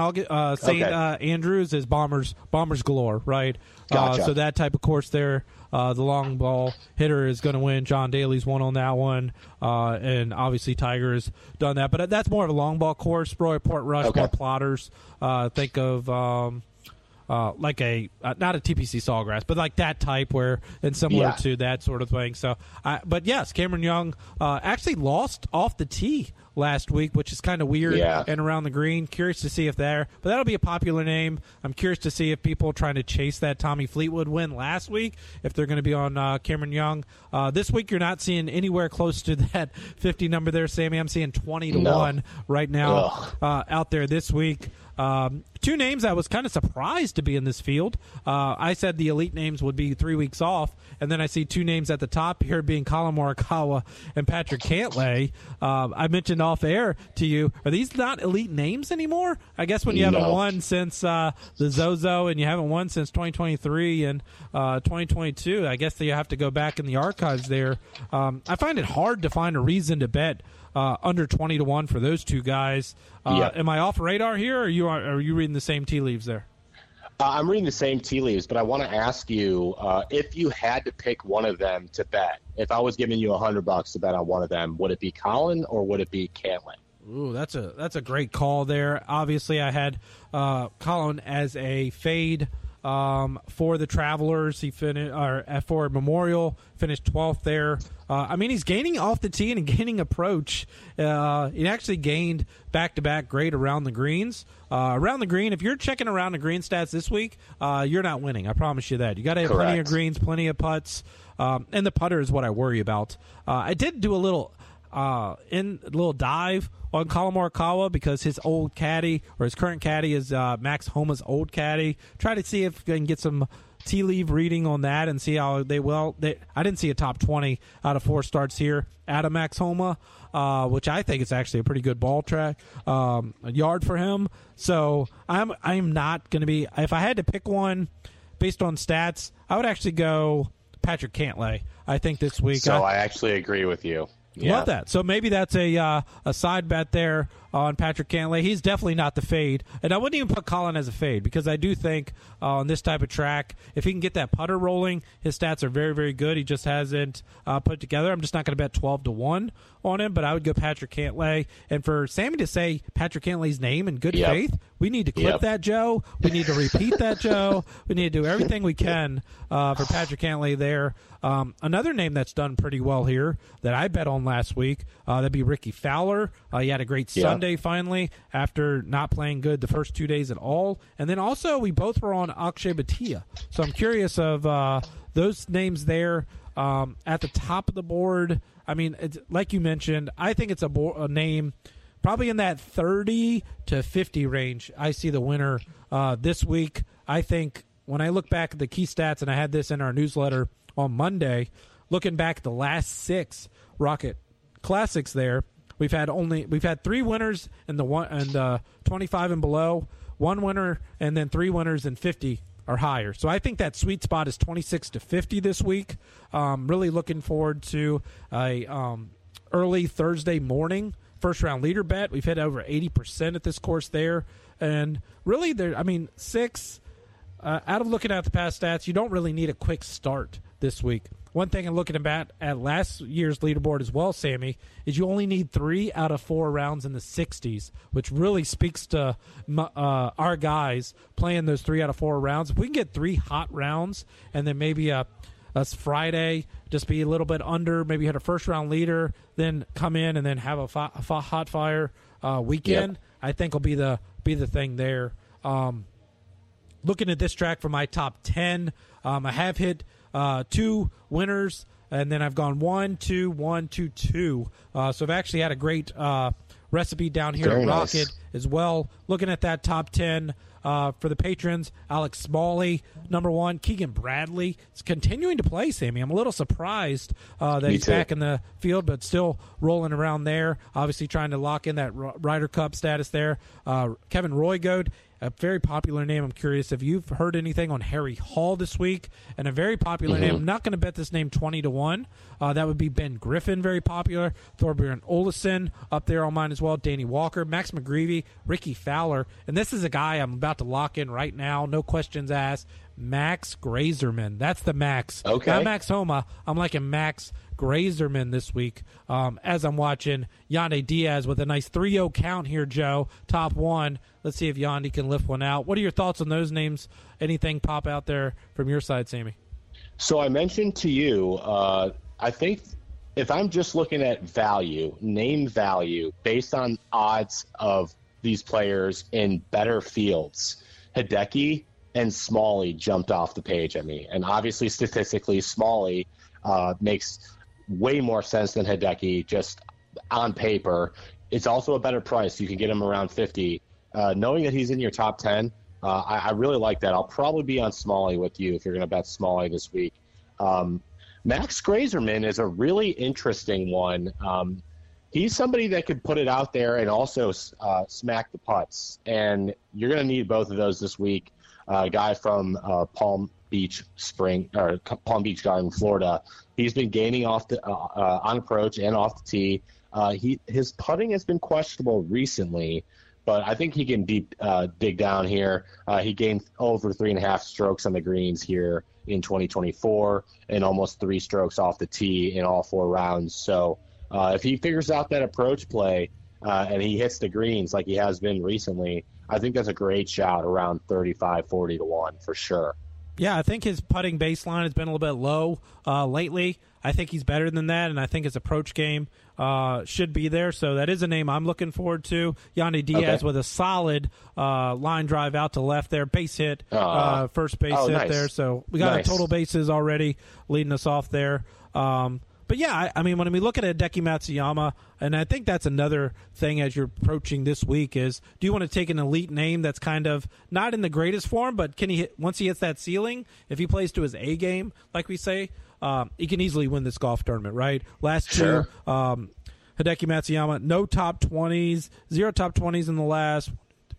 Andrews is bombers galore, right? Gotcha. So that type of course there, the long ball hitter is going to win. John Daly's won on that one, and obviously Tiger has done that. But that's more of a long ball course. Royal Portrush, more plotters. Think of like a not a TPC Sawgrass, but like that type where and similar to that sort of thing. So, but yes, Cameron Young actually lost off the tee last week, which is kind of weird, and around the green. Curious to see if but that'll be a popular name. I'm curious to see if people trying to chase that Tommy Fleetwood win last week, if they're going to be on Cameron Young. This week, you're not seeing anywhere close to that 50 number there, Sammy. I'm seeing 20-1 right now out there this week. 2 names I was kind of surprised to be in this field. I said the elite names would be 3 weeks off, and then I see 2 names at the top here being Colin Morikawa and Patrick Cantlay. I mentioned off air to you, are these not elite names anymore? I guess when you haven't won since the Zozo and you haven't won since 2023 and 2022, I guess that you have to go back in the archives there. I find it hard to find a reason to bet under 20-1 for those 2 guys. Am I off radar here, or are you reading the same tea leaves there? I'm reading the same tea leaves, but I want to ask you if you had to pick one of them to bet. If I was giving you $100 to bet on one of them, would it be Colin or would it be Cantlay? Ooh, that's a great call there. Obviously, I had Colin as a fade for the Travelers. He finished for Memorial, finished 12th there. He's gaining off the tee and gaining approach. He actually gained back-to-back great around the greens. Around the green, if you're checking around the green stats this week, you're not winning. I promise you that. You got to have plenty of greens, plenty of putts, and the putter is what I worry about. I did do a little dive on Collin Morikawa because his old caddy, or his current caddy, is Max Homa's old caddy. Try to see if I can get some tea leaf reading on that and see how they will. I didn't see a top 20 out of 4 starts here out of Max Homa, which I think is actually a pretty good ball track yard for him. So I'm not going to be. If I had to pick one based on stats, I would actually go Patrick Cantlay. I think this week. So I actually agree with you. Yeah. Love that. So maybe that's a side bet there on Patrick Cantlay. He's definitely not the fade. And I wouldn't even put Collin as a fade because I do think on this type of track, if he can get that putter rolling, his stats are very, very good. He just hasn't put together. I'm just not going to bet 12-1 on him, but I would go Patrick Cantlay. And for Sammy to say Patrick Cantlay's name in good faith, we need to clip that, Joe. We need to repeat that, Joe. We need to do everything we can for Patrick Cantlay there. Another name that's done pretty well here that I bet on last week, that'd be Ricky Fowler. He had a great Sunday finally after not playing good the first 2 days at all. And then also we both were on Akshay Bhatia. So I'm curious of those names there at the top of the board. It's, like you mentioned, I think it's a name probably in that 30 to 50 range. I see the winner this week. I think when I look back at the key stats, and I had this in our newsletter on Monday, looking back at the last 6 Rocket Classics there, we've had 3 winners in the 25 and below, 1 winner, and then 3 winners in 50 or higher. So I think that sweet spot is 26 to 50 this week. Really looking forward to a early Thursday morning first round leader bet. We've hit over 80% at this course there, and really there. 6 out of looking at the past stats, you don't really need a quick start this week. One thing I'm looking at last year's leaderboard as well, Sammy, is you only need 3 out of 4 rounds in the 60s, which really speaks to our guys playing those 3 out of 4 rounds. If we can get 3 hot rounds and then maybe a Friday just be a little bit under, maybe hit a first round leader, then come in and then have a hot fire weekend, I think will be the thing there. Looking at this track for my top 10, I have hit 2 winners, and then I've gone 1, 2, 1, 2, 2. So I've actually had a great recipe down here at Rocket as well. Looking at that top 10 for the patrons, Alex Smalley, number 1. Keegan Bradley is continuing to play, Sammy. I'm a little surprised that he's back in the field, but still rolling around there. Obviously trying to lock in that Ryder Cup status there. Kevin Roygaud, a very popular name. I'm curious if you've heard anything on Harry Hall this week, and a very popular name. I'm not going to bet this name 20-1. That would be Ben Griffin, very popular. Thorbjorn Olesen up there on mine as well. Danny Walker, Max McGreevy, Ricky Fowler, and this is a guy I'm about to lock in right now. No questions asked. Max Grazerman. That's the Max. Okay. Not Max Homa. I'm liking Max Grazerman this week as I'm watching Yandy Diaz with a nice 3-0 count here, Joe. Top 1. Let's see if Yandy can lift one out. What are your thoughts on those names? Anything pop out there from your side, Sammy? So I mentioned to you, I think if I'm just looking at value, name value, based on odds of these players in better fields, Hideki and Smalley jumped off the page at me. And obviously, statistically, Smalley makes way more sense than Hideki just on paper. It's also a better price. You can get him around 50. Knowing that he's in your top 10, I really like that. I'll probably be on Smalley with you if you're going to bet Smalley this week. Max Grazerman is a really interesting one. He's somebody that could put it out there and also smack the putts. And you're going to need both of those this week. A guy from Palm Beach Garden, Florida. He's been gaining off the on approach and off the tee. His putting has been questionable recently, but I think he can dig down here. He gained over 3.5 strokes on the greens here in 2024 and almost 3 strokes off the tee in all 4 rounds. So if he figures out that approach play and he hits the greens like he has been recently, I think that's a great shout around 35, 40 to 1 for sure. Yeah, I think his putting baseline has been a little bit low lately. I think he's better than that, and I think his approach game should be there. So that is a name I'm looking forward to. Yandy Diaz with a solid line drive out to left there, base hit, first base hit nice. there. So we got a total bases already leading us off there. But yeah, I mean, when we look at Hideki Matsuyama, and I think that's another thing as you're approaching this week is, do you want to take an elite name that's kind of not in the greatest form, but can he hit, once he hits that ceiling, if he plays to his A game, like we say, he can easily win this golf tournament, right? Last two, Hideki Matsuyama, no top 20s, 0 top 20s in the last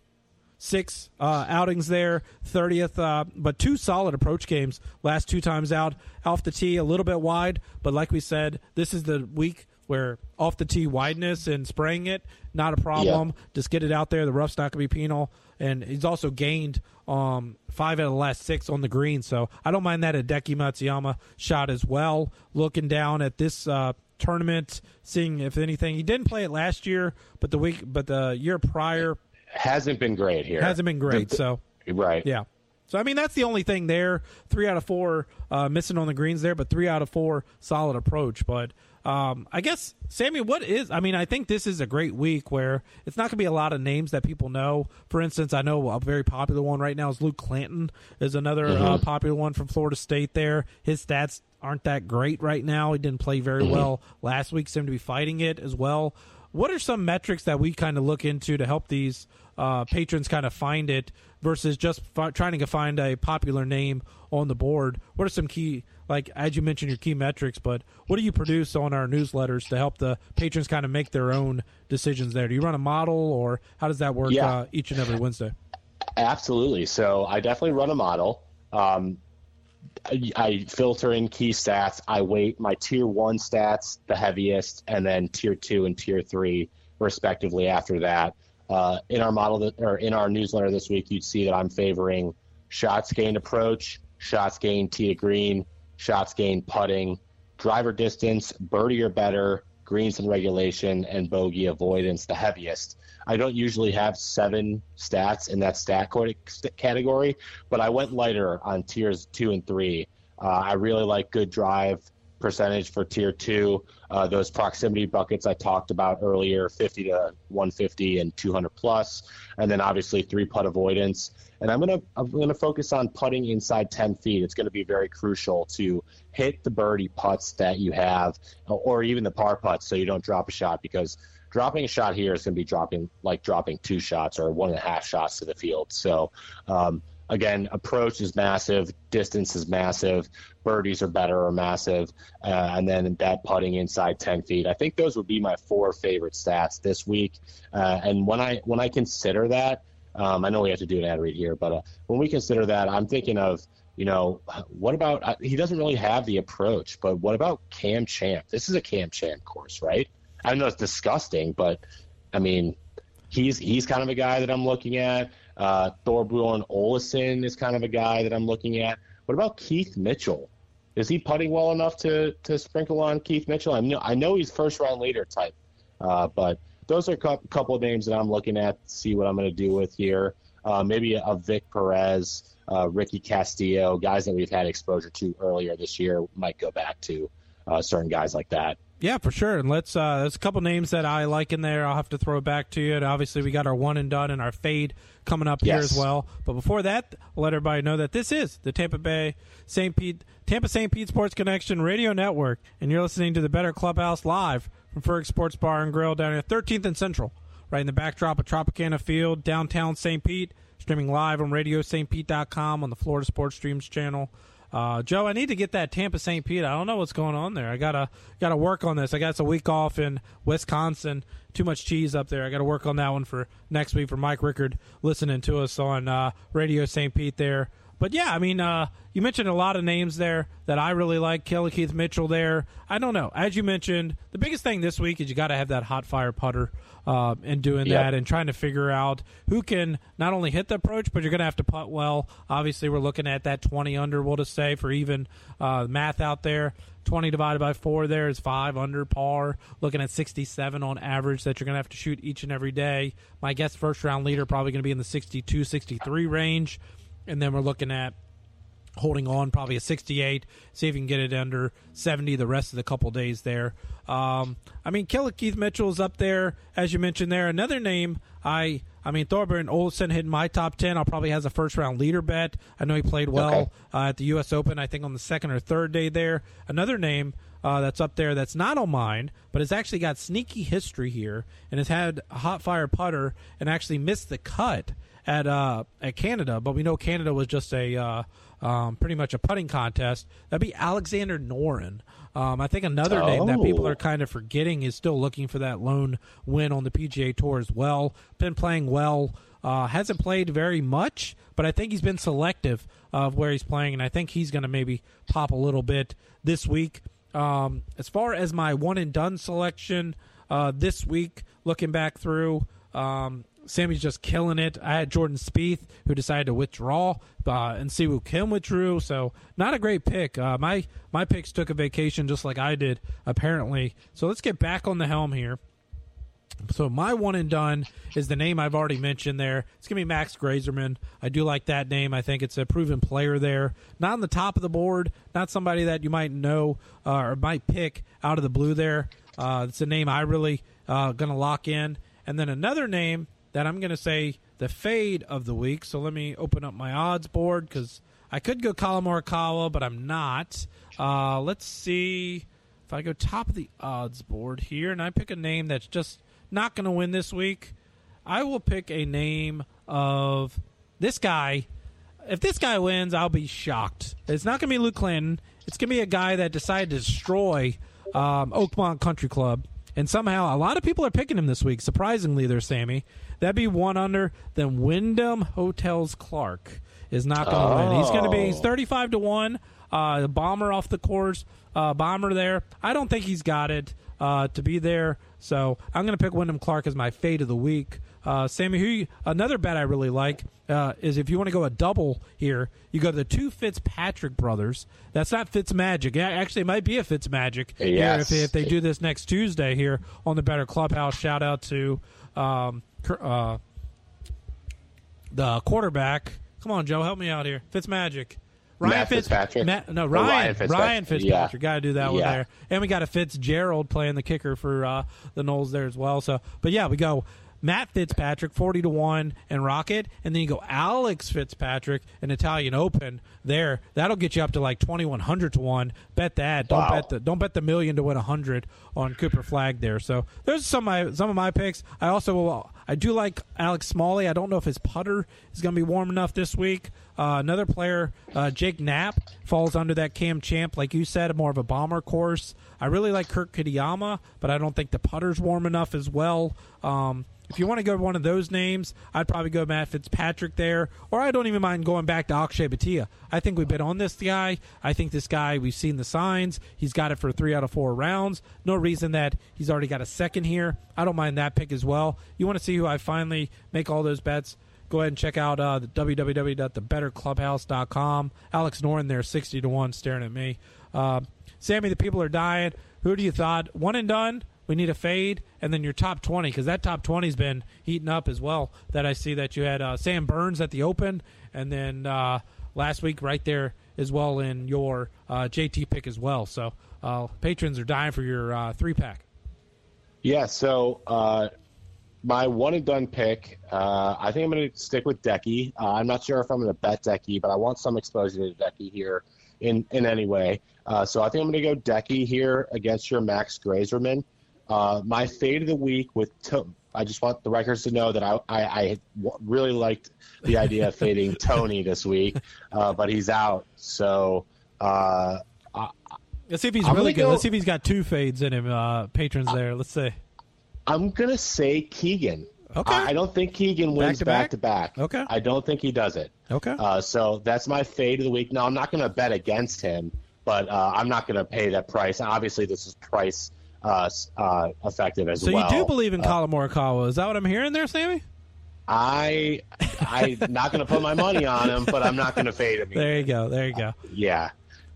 6 outings there, 30th, but 2 solid approach games last 2 times out. Off the tee, a little bit wide, but like we said, this is the week where off the tee wideness and spraying it, not a problem. Yeah. Just get it out there. The rough's not going to be penal. And he's also gained 5 out of the last 6 on the green, so I don't mind that Hideki Matsuyama shot as well. Looking down at this tournament, seeing if anything, he didn't play it last year, but the year prior hasn't been great here. Hasn't been great, so right. Yeah. So, I mean, that's the only thing there. 3 out of 4 missing on the greens there, but 3 out of 4 solid approach. But I guess, Sammy, I think this is a great week where it's not going to be a lot of names that people know. For instance, I know a very popular one right now is Luke Clanton is another popular one from Florida State there. His stats aren't that great right now. He didn't play very well last week, seemed to be fighting it as well. What are some metrics that we kind of look into to help these patrons kind of find it versus just trying to find a popular name on the board? What are some key, like as you mentioned, your key metrics, but what do you produce on our newsletters to help the patrons kind of make their own decisions there? Do you run a model, or how does that work each and every Wednesday? Absolutely. So I definitely run a model. I filter in key stats. I weight my tier 1 stats the heaviest, and then tier 2 and tier 3 respectively after that. In our model or in our newsletter this week, you'd see that I'm favoring shots gained approach, shots gained tee to green, shots gained putting, driver distance, birdie or better, greens in regulation, and bogey avoidance the heaviest. I don't usually have 7 stats in that stat category, but I went lighter on tiers 2 and 3. I really like good drive percentage for tier 2. Those proximity buckets I talked about earlier, 50 to 150 and 200 plus, and then obviously 3-putt avoidance. And I'm gonna focus on putting inside 10 feet. It's going to be very crucial to hit the birdie putts that you have, or even the par putts, so you don't drop a shot, because dropping a shot here is going to be dropping 2 shots or 1.5 shots to the field. So, again, approach is massive, distance is massive, birdies are better or massive, and then that putting inside 10 feet. I think those would be my 4 favorite stats this week. And when I consider that, I know we have to do an ad read here, but when we consider that, I'm thinking of, what about he doesn't really have the approach, but what about Cam Champ? This is a Cam Champ course, right? I know it's disgusting, but I mean, he's kind of a guy that I'm looking at. Thorbjorn Olesen is kind of a guy that I'm looking at. What about Keith Mitchell? Is he putting well enough to sprinkle on Keith Mitchell? I know he's first round leader type, but those are a couple of names that I'm looking at to see what I'm going to do with here. Maybe a Vic Perez, Ricky Castillo, guys that we've had exposure to earlier this year, might go back to certain guys like that. Yeah, for sure. And there's a couple names that I like in there. I'll have to throw it back to you. And obviously, we got our one and done and our fade coming up here as well. But before that, I'll let everybody know that this is the Tampa St. Pete Sports Connection Radio Network, and you're listening to the Better Clubhouse live from Ferg Sports Bar and Grill down here, 13th and Central, right in the backdrop of Tropicana Field, downtown St. Pete, streaming live on RadioSt.Pete.com on the Florida Sports Streams channel. Joe, I need to get that Tampa St. Pete. I don't know what's going on there. I gotta work on this. I got a week off in Wisconsin. Too much cheese up there. I got to work on that one for next week for Mike Rickard listening to us on Radio St. Pete there. But yeah, I mean, you mentioned a lot of names there that I really like. Kelly Keith Mitchell there. I don't know. As you mentioned, the biggest thing this week is you got to have that hot fire putter and doing that and trying to figure out who can not only hit the approach, but you're going to have to putt well. Obviously, we're looking at that 20 under, we'll just say, for even math out there. 20 divided by 4 there is 5 under par. Looking at 67 on average that you're going to have to shoot each and every day. My guess first-round leader probably going to be in the 62, 63 range. And then we're looking at holding on probably a 68, see if you can get it under 70 the rest of the couple days there. Keith Mitchell's up there, as you mentioned there. Another name, Thorbjorn Olesen hit my top 10. I'll probably has a first-round leader bet. I know he played well at the U.S. Open, I think on the second or third day there. Another name that's up there that's not on mine, but has actually got sneaky history here and has had a hot-fire putter and actually missed the cut at Canada, but we know Canada was just a pretty much a putting contest. That'd be Alexander Noren. I think another name that people are kind of forgetting is still looking for that lone win on the PGA Tour as well. Been playing well. Hasn't played very much, but I think he's been selective of where he's playing, and I think he's going to maybe pop a little bit this week. As far as my one-and-done selection this week, looking back through, Sammy's just killing it. I had Jordan Spieth, who decided to withdraw, and Siwoo Kim withdrew, so not a great pick. My picks took a vacation just like I did, apparently. So let's get back on the helm here. So my one and done is the name I've already mentioned there. It's going to be Max Grazerman. I do like that name. I think it's a proven player there. Not on the top of the board, not somebody that you might know or might pick out of the blue there. It's a name I really going to lock in. And then another name that I'm going to say the fade of the week. So let me open up my odds board because I could go Collin Morikawa, but I'm not. Let's see if I go top of the odds board here and I pick a name that's just not going to win this week. I will pick a name of this guy. If this guy wins, I'll be shocked. It's not going to be Luke Clinton. It's going to be a guy that decided to destroy Oakmont Country Club. And somehow a lot of people are picking him this week. Surprisingly, there, Sammy. That'd be one under. Then Wyndham Hotels Clark is not going to win. He's going to be 35-1. Bomber off the course. Bomber there. I don't think he's got it to be there. So I'm going to pick Wyndham Clark as my fade of the week. Sammy, another bet I really like is if you want to go a double here, you go to the two Fitzpatrick brothers. That's not Fitzmagic. Actually, it might be a Fitzmagic yes. here if they do this next Tuesday here on the Better Clubhouse. Shout out to the quarterback. Come on, Joe, help me out here. Fitzmagic. Ryan Fitzpatrick. Ryan Fitzpatrick. Yeah. Got to do that one there. And we got a Fitzgerald playing the kicker for the Knowles there as well. So, but yeah, we go Matt Fitzpatrick 40-1 and Rocket, and then you go Alex Fitzpatrick and Italian Open there. That'll get you up to like 2,100-1. Bet that. Don't bet the million to win 100 on Cooper Flag there. So there's some of my picks. I do like Alex Smalley. I don't know if his putter is going to be warm enough this week. Another player, Jake Knapp, falls under that Cam Champ, like you said, more of a bomber course. I really like Kurt Kitayama, but I don't think the putter's warm enough as well. If you want to go one of those names, I'd probably go Matt Fitzpatrick there, or I don't even mind going back to Akshay Bhatia. I think we've been on this guy. I think this guy, we've seen the signs. He's got it for 3 out of 4 rounds. No reason that he's already got a second here. I don't mind that pick as well. You want to see who I finally make all those bets? Go ahead and check out the www.thebetterclubhouse.com. Alex Noren there, 60-1, staring at me. Sammy, the people are dying. Who do you thought? One and done? We need a fade, and then your top 20, because that top 20's been heating up as well. That I see that you had Sam Burns at the Open, and then last week right there as well in your JT pick as well. So patrons are dying for your 3-pack. Yeah, so my one-and-done pick, I think I'm going to stick with Decky. I'm not sure if I'm going to bet Decky, but I want some exposure to Decky here in any way. So I think I'm going to go Decky here against your Max Grazerman. My fade of the week I just want the records to know that I really liked the idea of fading Tony this week, but he's out. So let's see if he's really good. Let's see if he's got 2 fades in him. Patrons there. Let's see. I'm gonna say Keegan. Okay. I don't think Keegan wins back to back. Okay. I don't think he does it. Okay. So that's my fade of the week. Now I'm not gonna bet against him, but I'm not gonna pay that price. Obviously, this is price effective as well. So you do believe in Collin Morikawa? Is that what I'm hearing there, Sammy? I'm not going to put my money on him, but I'm not going to fade him either. There you go. Yeah.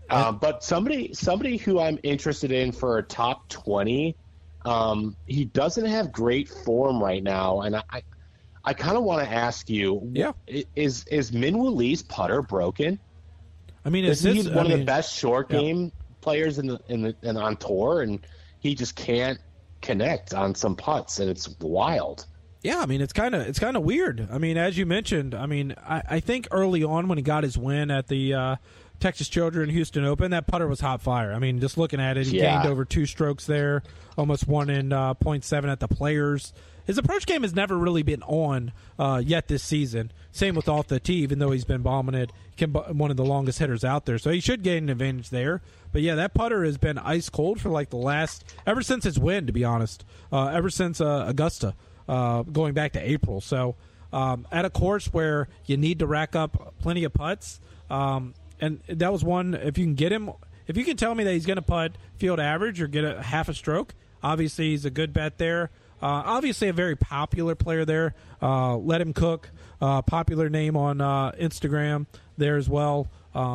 But somebody who I'm interested in for a top 20, he doesn't have great form right now, and I kind of want to ask you, is Minwoo Lee's putter broken? I mean, he's one of the best short game players in on tour, and he just can't connect on some putts, and it's wild. Yeah, I mean, it's kind of weird. I mean, as you mentioned, I mean, I think early on when he got his win at the Texas Children Houston Open, that putter was hot fire. I mean, just looking at it, he gained over 2 strokes there, almost won in 0.7 at the Players. His approach game has never really been on yet this season. Same with off the tee, even though he's been bombing it, one of the longest hitters out there. So he should gain an advantage there. But yeah, that putter has been ice cold for like ever since his win, to be honest. Ever since Augusta, going back to April. So at a course where you need to rack up plenty of putts, and that was one, if you can tell me that he's going to putt field average or get a half a stroke, obviously he's a good bet there. Obviously a very popular player there. Let Him Cook, popular name on Instagram there as well.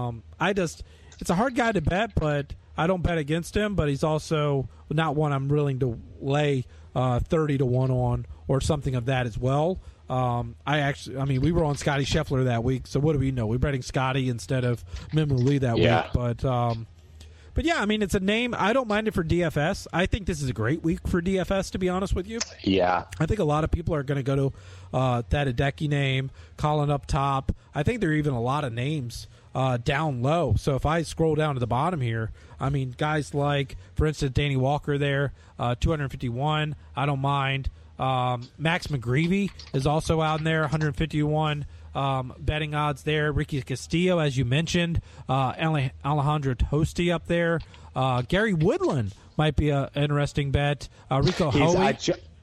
It's a hard guy to bet, but I don't bet against him, but he's also not one I'm willing to lay 30 to 1 on or something of that as well. We were on Scotty Scheffler that week, so what do we know? We're betting Scotty instead of Minwoo Lee that week, but yeah, I mean, it's a name. I don't mind it for DFS. I think this is a great week for DFS, to be honest with you. Yeah. I think a lot of people are going to go to that Hideki name, Colin up top. I think there are even a lot of names down low. So if I scroll down to the bottom here, I mean, guys like, for instance, Danny Walker there, 251. I don't mind. Max McGreevy is also out in there, 151. Betting odds there. Ricky Castillo, as you mentioned. Alejandro Tosti up there. Gary Woodland might be an interesting bet. Rico Hoey.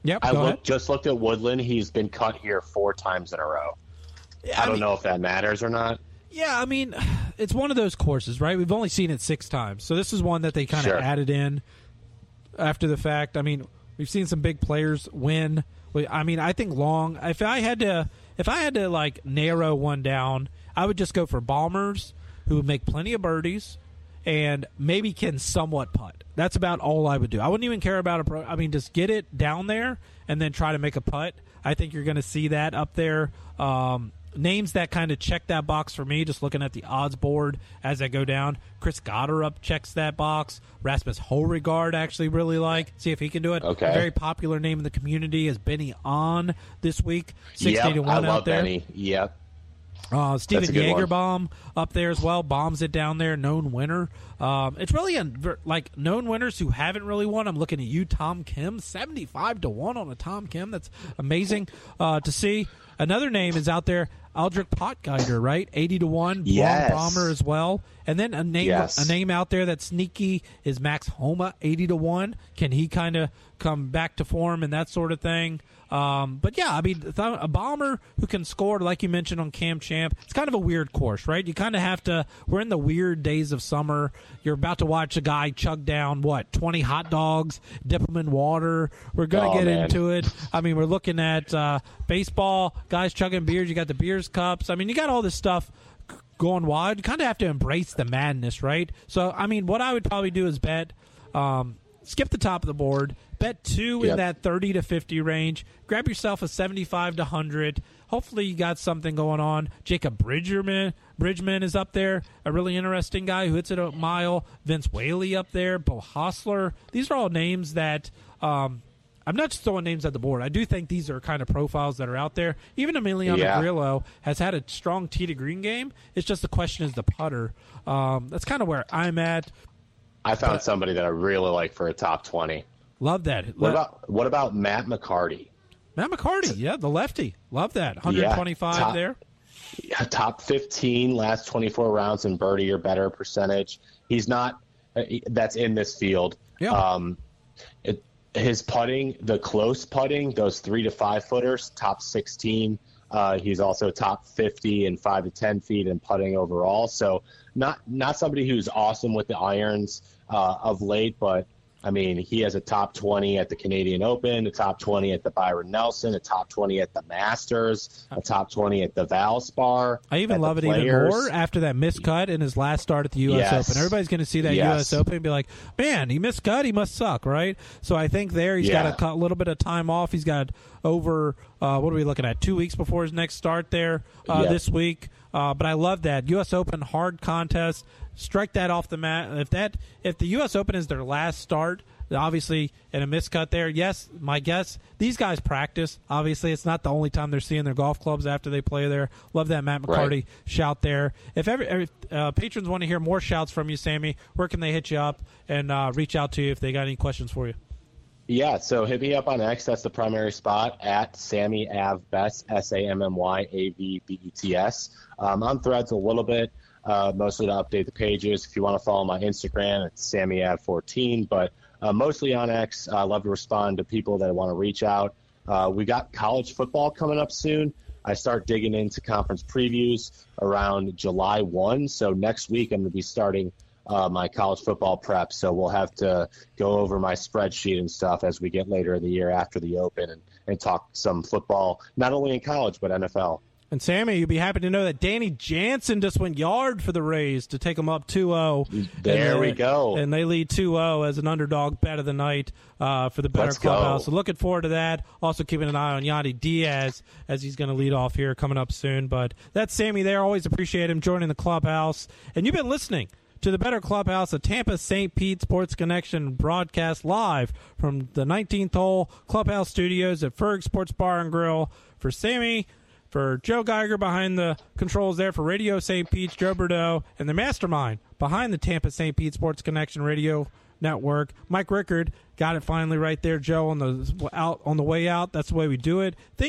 Just looked at Woodland. He's been cut here 4 times in a row. I don't know if that matters or not. Yeah, I mean, it's one of those courses, right? We've only seen it 6 times. So this is one that they kind of added in after the fact. I mean, we've seen some big players win. I mean, I think long. If I had to like narrow one down, I would just go for bombers who would make plenty of birdies and maybe can somewhat putt. That's about all I would do. I wouldn't even care about just get it down there and then try to make a putt. I think you're going to see that up there. Names that kind of check that box for me, just looking at the odds board as I go down. Chris Goddard checks that box. Rasmus Houregaard actually really like. See if he can do it. Okay. A very popular name in the community is Benny On this week. 60 to 1 I out love there. Benny. Yep. Steven Jagerbaum up there as well. Bombs it down there. Known winner. It's really like known winners who haven't really won. I'm looking at you, Tom Kim, 75 to 1 on a Tom Kim. That's amazing to see. Another name is out there, Aldrich Potgieter, right? 80 to 1. Yes. Bomber as well. And then a name out there that's sneaky is Max Homa, 80 to 1. Can he kind of come back to form and that sort of thing? But yeah, I mean, a bomber who can score, like you mentioned on Cam Champ, it's kind of a weird course, right? You kind of have to, we're in the weird days of summer. You're about to watch a guy chug down, 20 hot dogs, dip them in water. We're going to get into it. I mean, we're looking at baseball, guys chugging beers. You got the beers cups. I mean, you got all this stuff going wild. You kind of have to embrace the madness, right? So, I mean, what I would probably do is bet, skip the top of the board, bet 2 in that 30 to 50 range. Grab yourself a 75 to 100. Hopefully you got something going on. Jacob Bridgman is up there, a really interesting guy who hits it a mile. Vince Whaley up there, Bo Hostler. These are all names that I'm not just throwing names at the board. I do think these are kind of profiles that are out there. Even Emiliano Grillo has had a strong tee to green game. It's just the question is the putter. That's kind of where I'm at. I found somebody that I really like for a top 20. Love that. What about Matt McCarty? Matt McCarty, yeah, the lefty. Love that. 125 there. Yeah, top 15 last 24 rounds in birdie or better percentage. He's not that's in this field. Yeah. His putting, the close putting, those 3 to 5 footers, top 16. He's also top 50 and 5 to 10 feet in putting overall. So not somebody who's awesome with the irons of late, but I mean, he has a top 20 at the Canadian Open, a top 20 at the Byron Nelson, a top 20 at the Masters, a top 20 at the Valspar. I even love it even more after that miscut in his last start at the U.S. Open. Everybody's going to see that U.S. Open and be like, man, he miscut, he must suck, right? So I think there he's got a little bit of time off. He's got over, what are we looking at, 2 weeks before his next start there this week. But I love that. U.S. Open, hard contest. Strike that off the mat. If the U.S. Open is their last start, obviously in a miscut there, yes, my guess, these guys practice. Obviously, it's not the only time they're seeing their golf clubs after they play there. Love that Matt McCarty shout there. If patrons want to hear more shouts from you, Sammy, where can they hit you up and reach out to you if they got any questions for you? Yeah, so hit me up on X. That's the primary spot, at Sammy Avbets, SammyAvbets. On Threads a little bit, mostly to update the pages. If you want to follow my Instagram, it's SammyAv14. But mostly on X. I love to respond to people that want to reach out. We got college football coming up soon. I start digging into conference previews around July 1. So next week I'm going to be starting my college football prep, so we'll have to go over my spreadsheet and stuff as we get later in the year after the Open and talk some football, not only in college but NFL. And Sammy, you'd be happy to know that Danny Jansen just went yard for the Rays to take them up 2-0. There we go. And they lead 2-0 as an underdog bet of the night for the Better Clubhouse. So looking forward to that. Also keeping an eye on Yandy Diaz as he's going to lead off here coming up soon. But that's Sammy there. Always appreciate him joining the clubhouse. And you've been listening to the Better Clubhouse, a Tampa St. Pete Sports Connection broadcast live from the 19th hole Clubhouse Studios at Ferg Sports Bar and Grill. For Sammy, for Joe Geiger behind the controls there, for Radio St. Pete, Joe Bordeaux, and the mastermind behind the Tampa St. Pete Sports Connection Radio Network, Mike Rickard, got it finally right there, Joe, on the way out. That's the way we do it.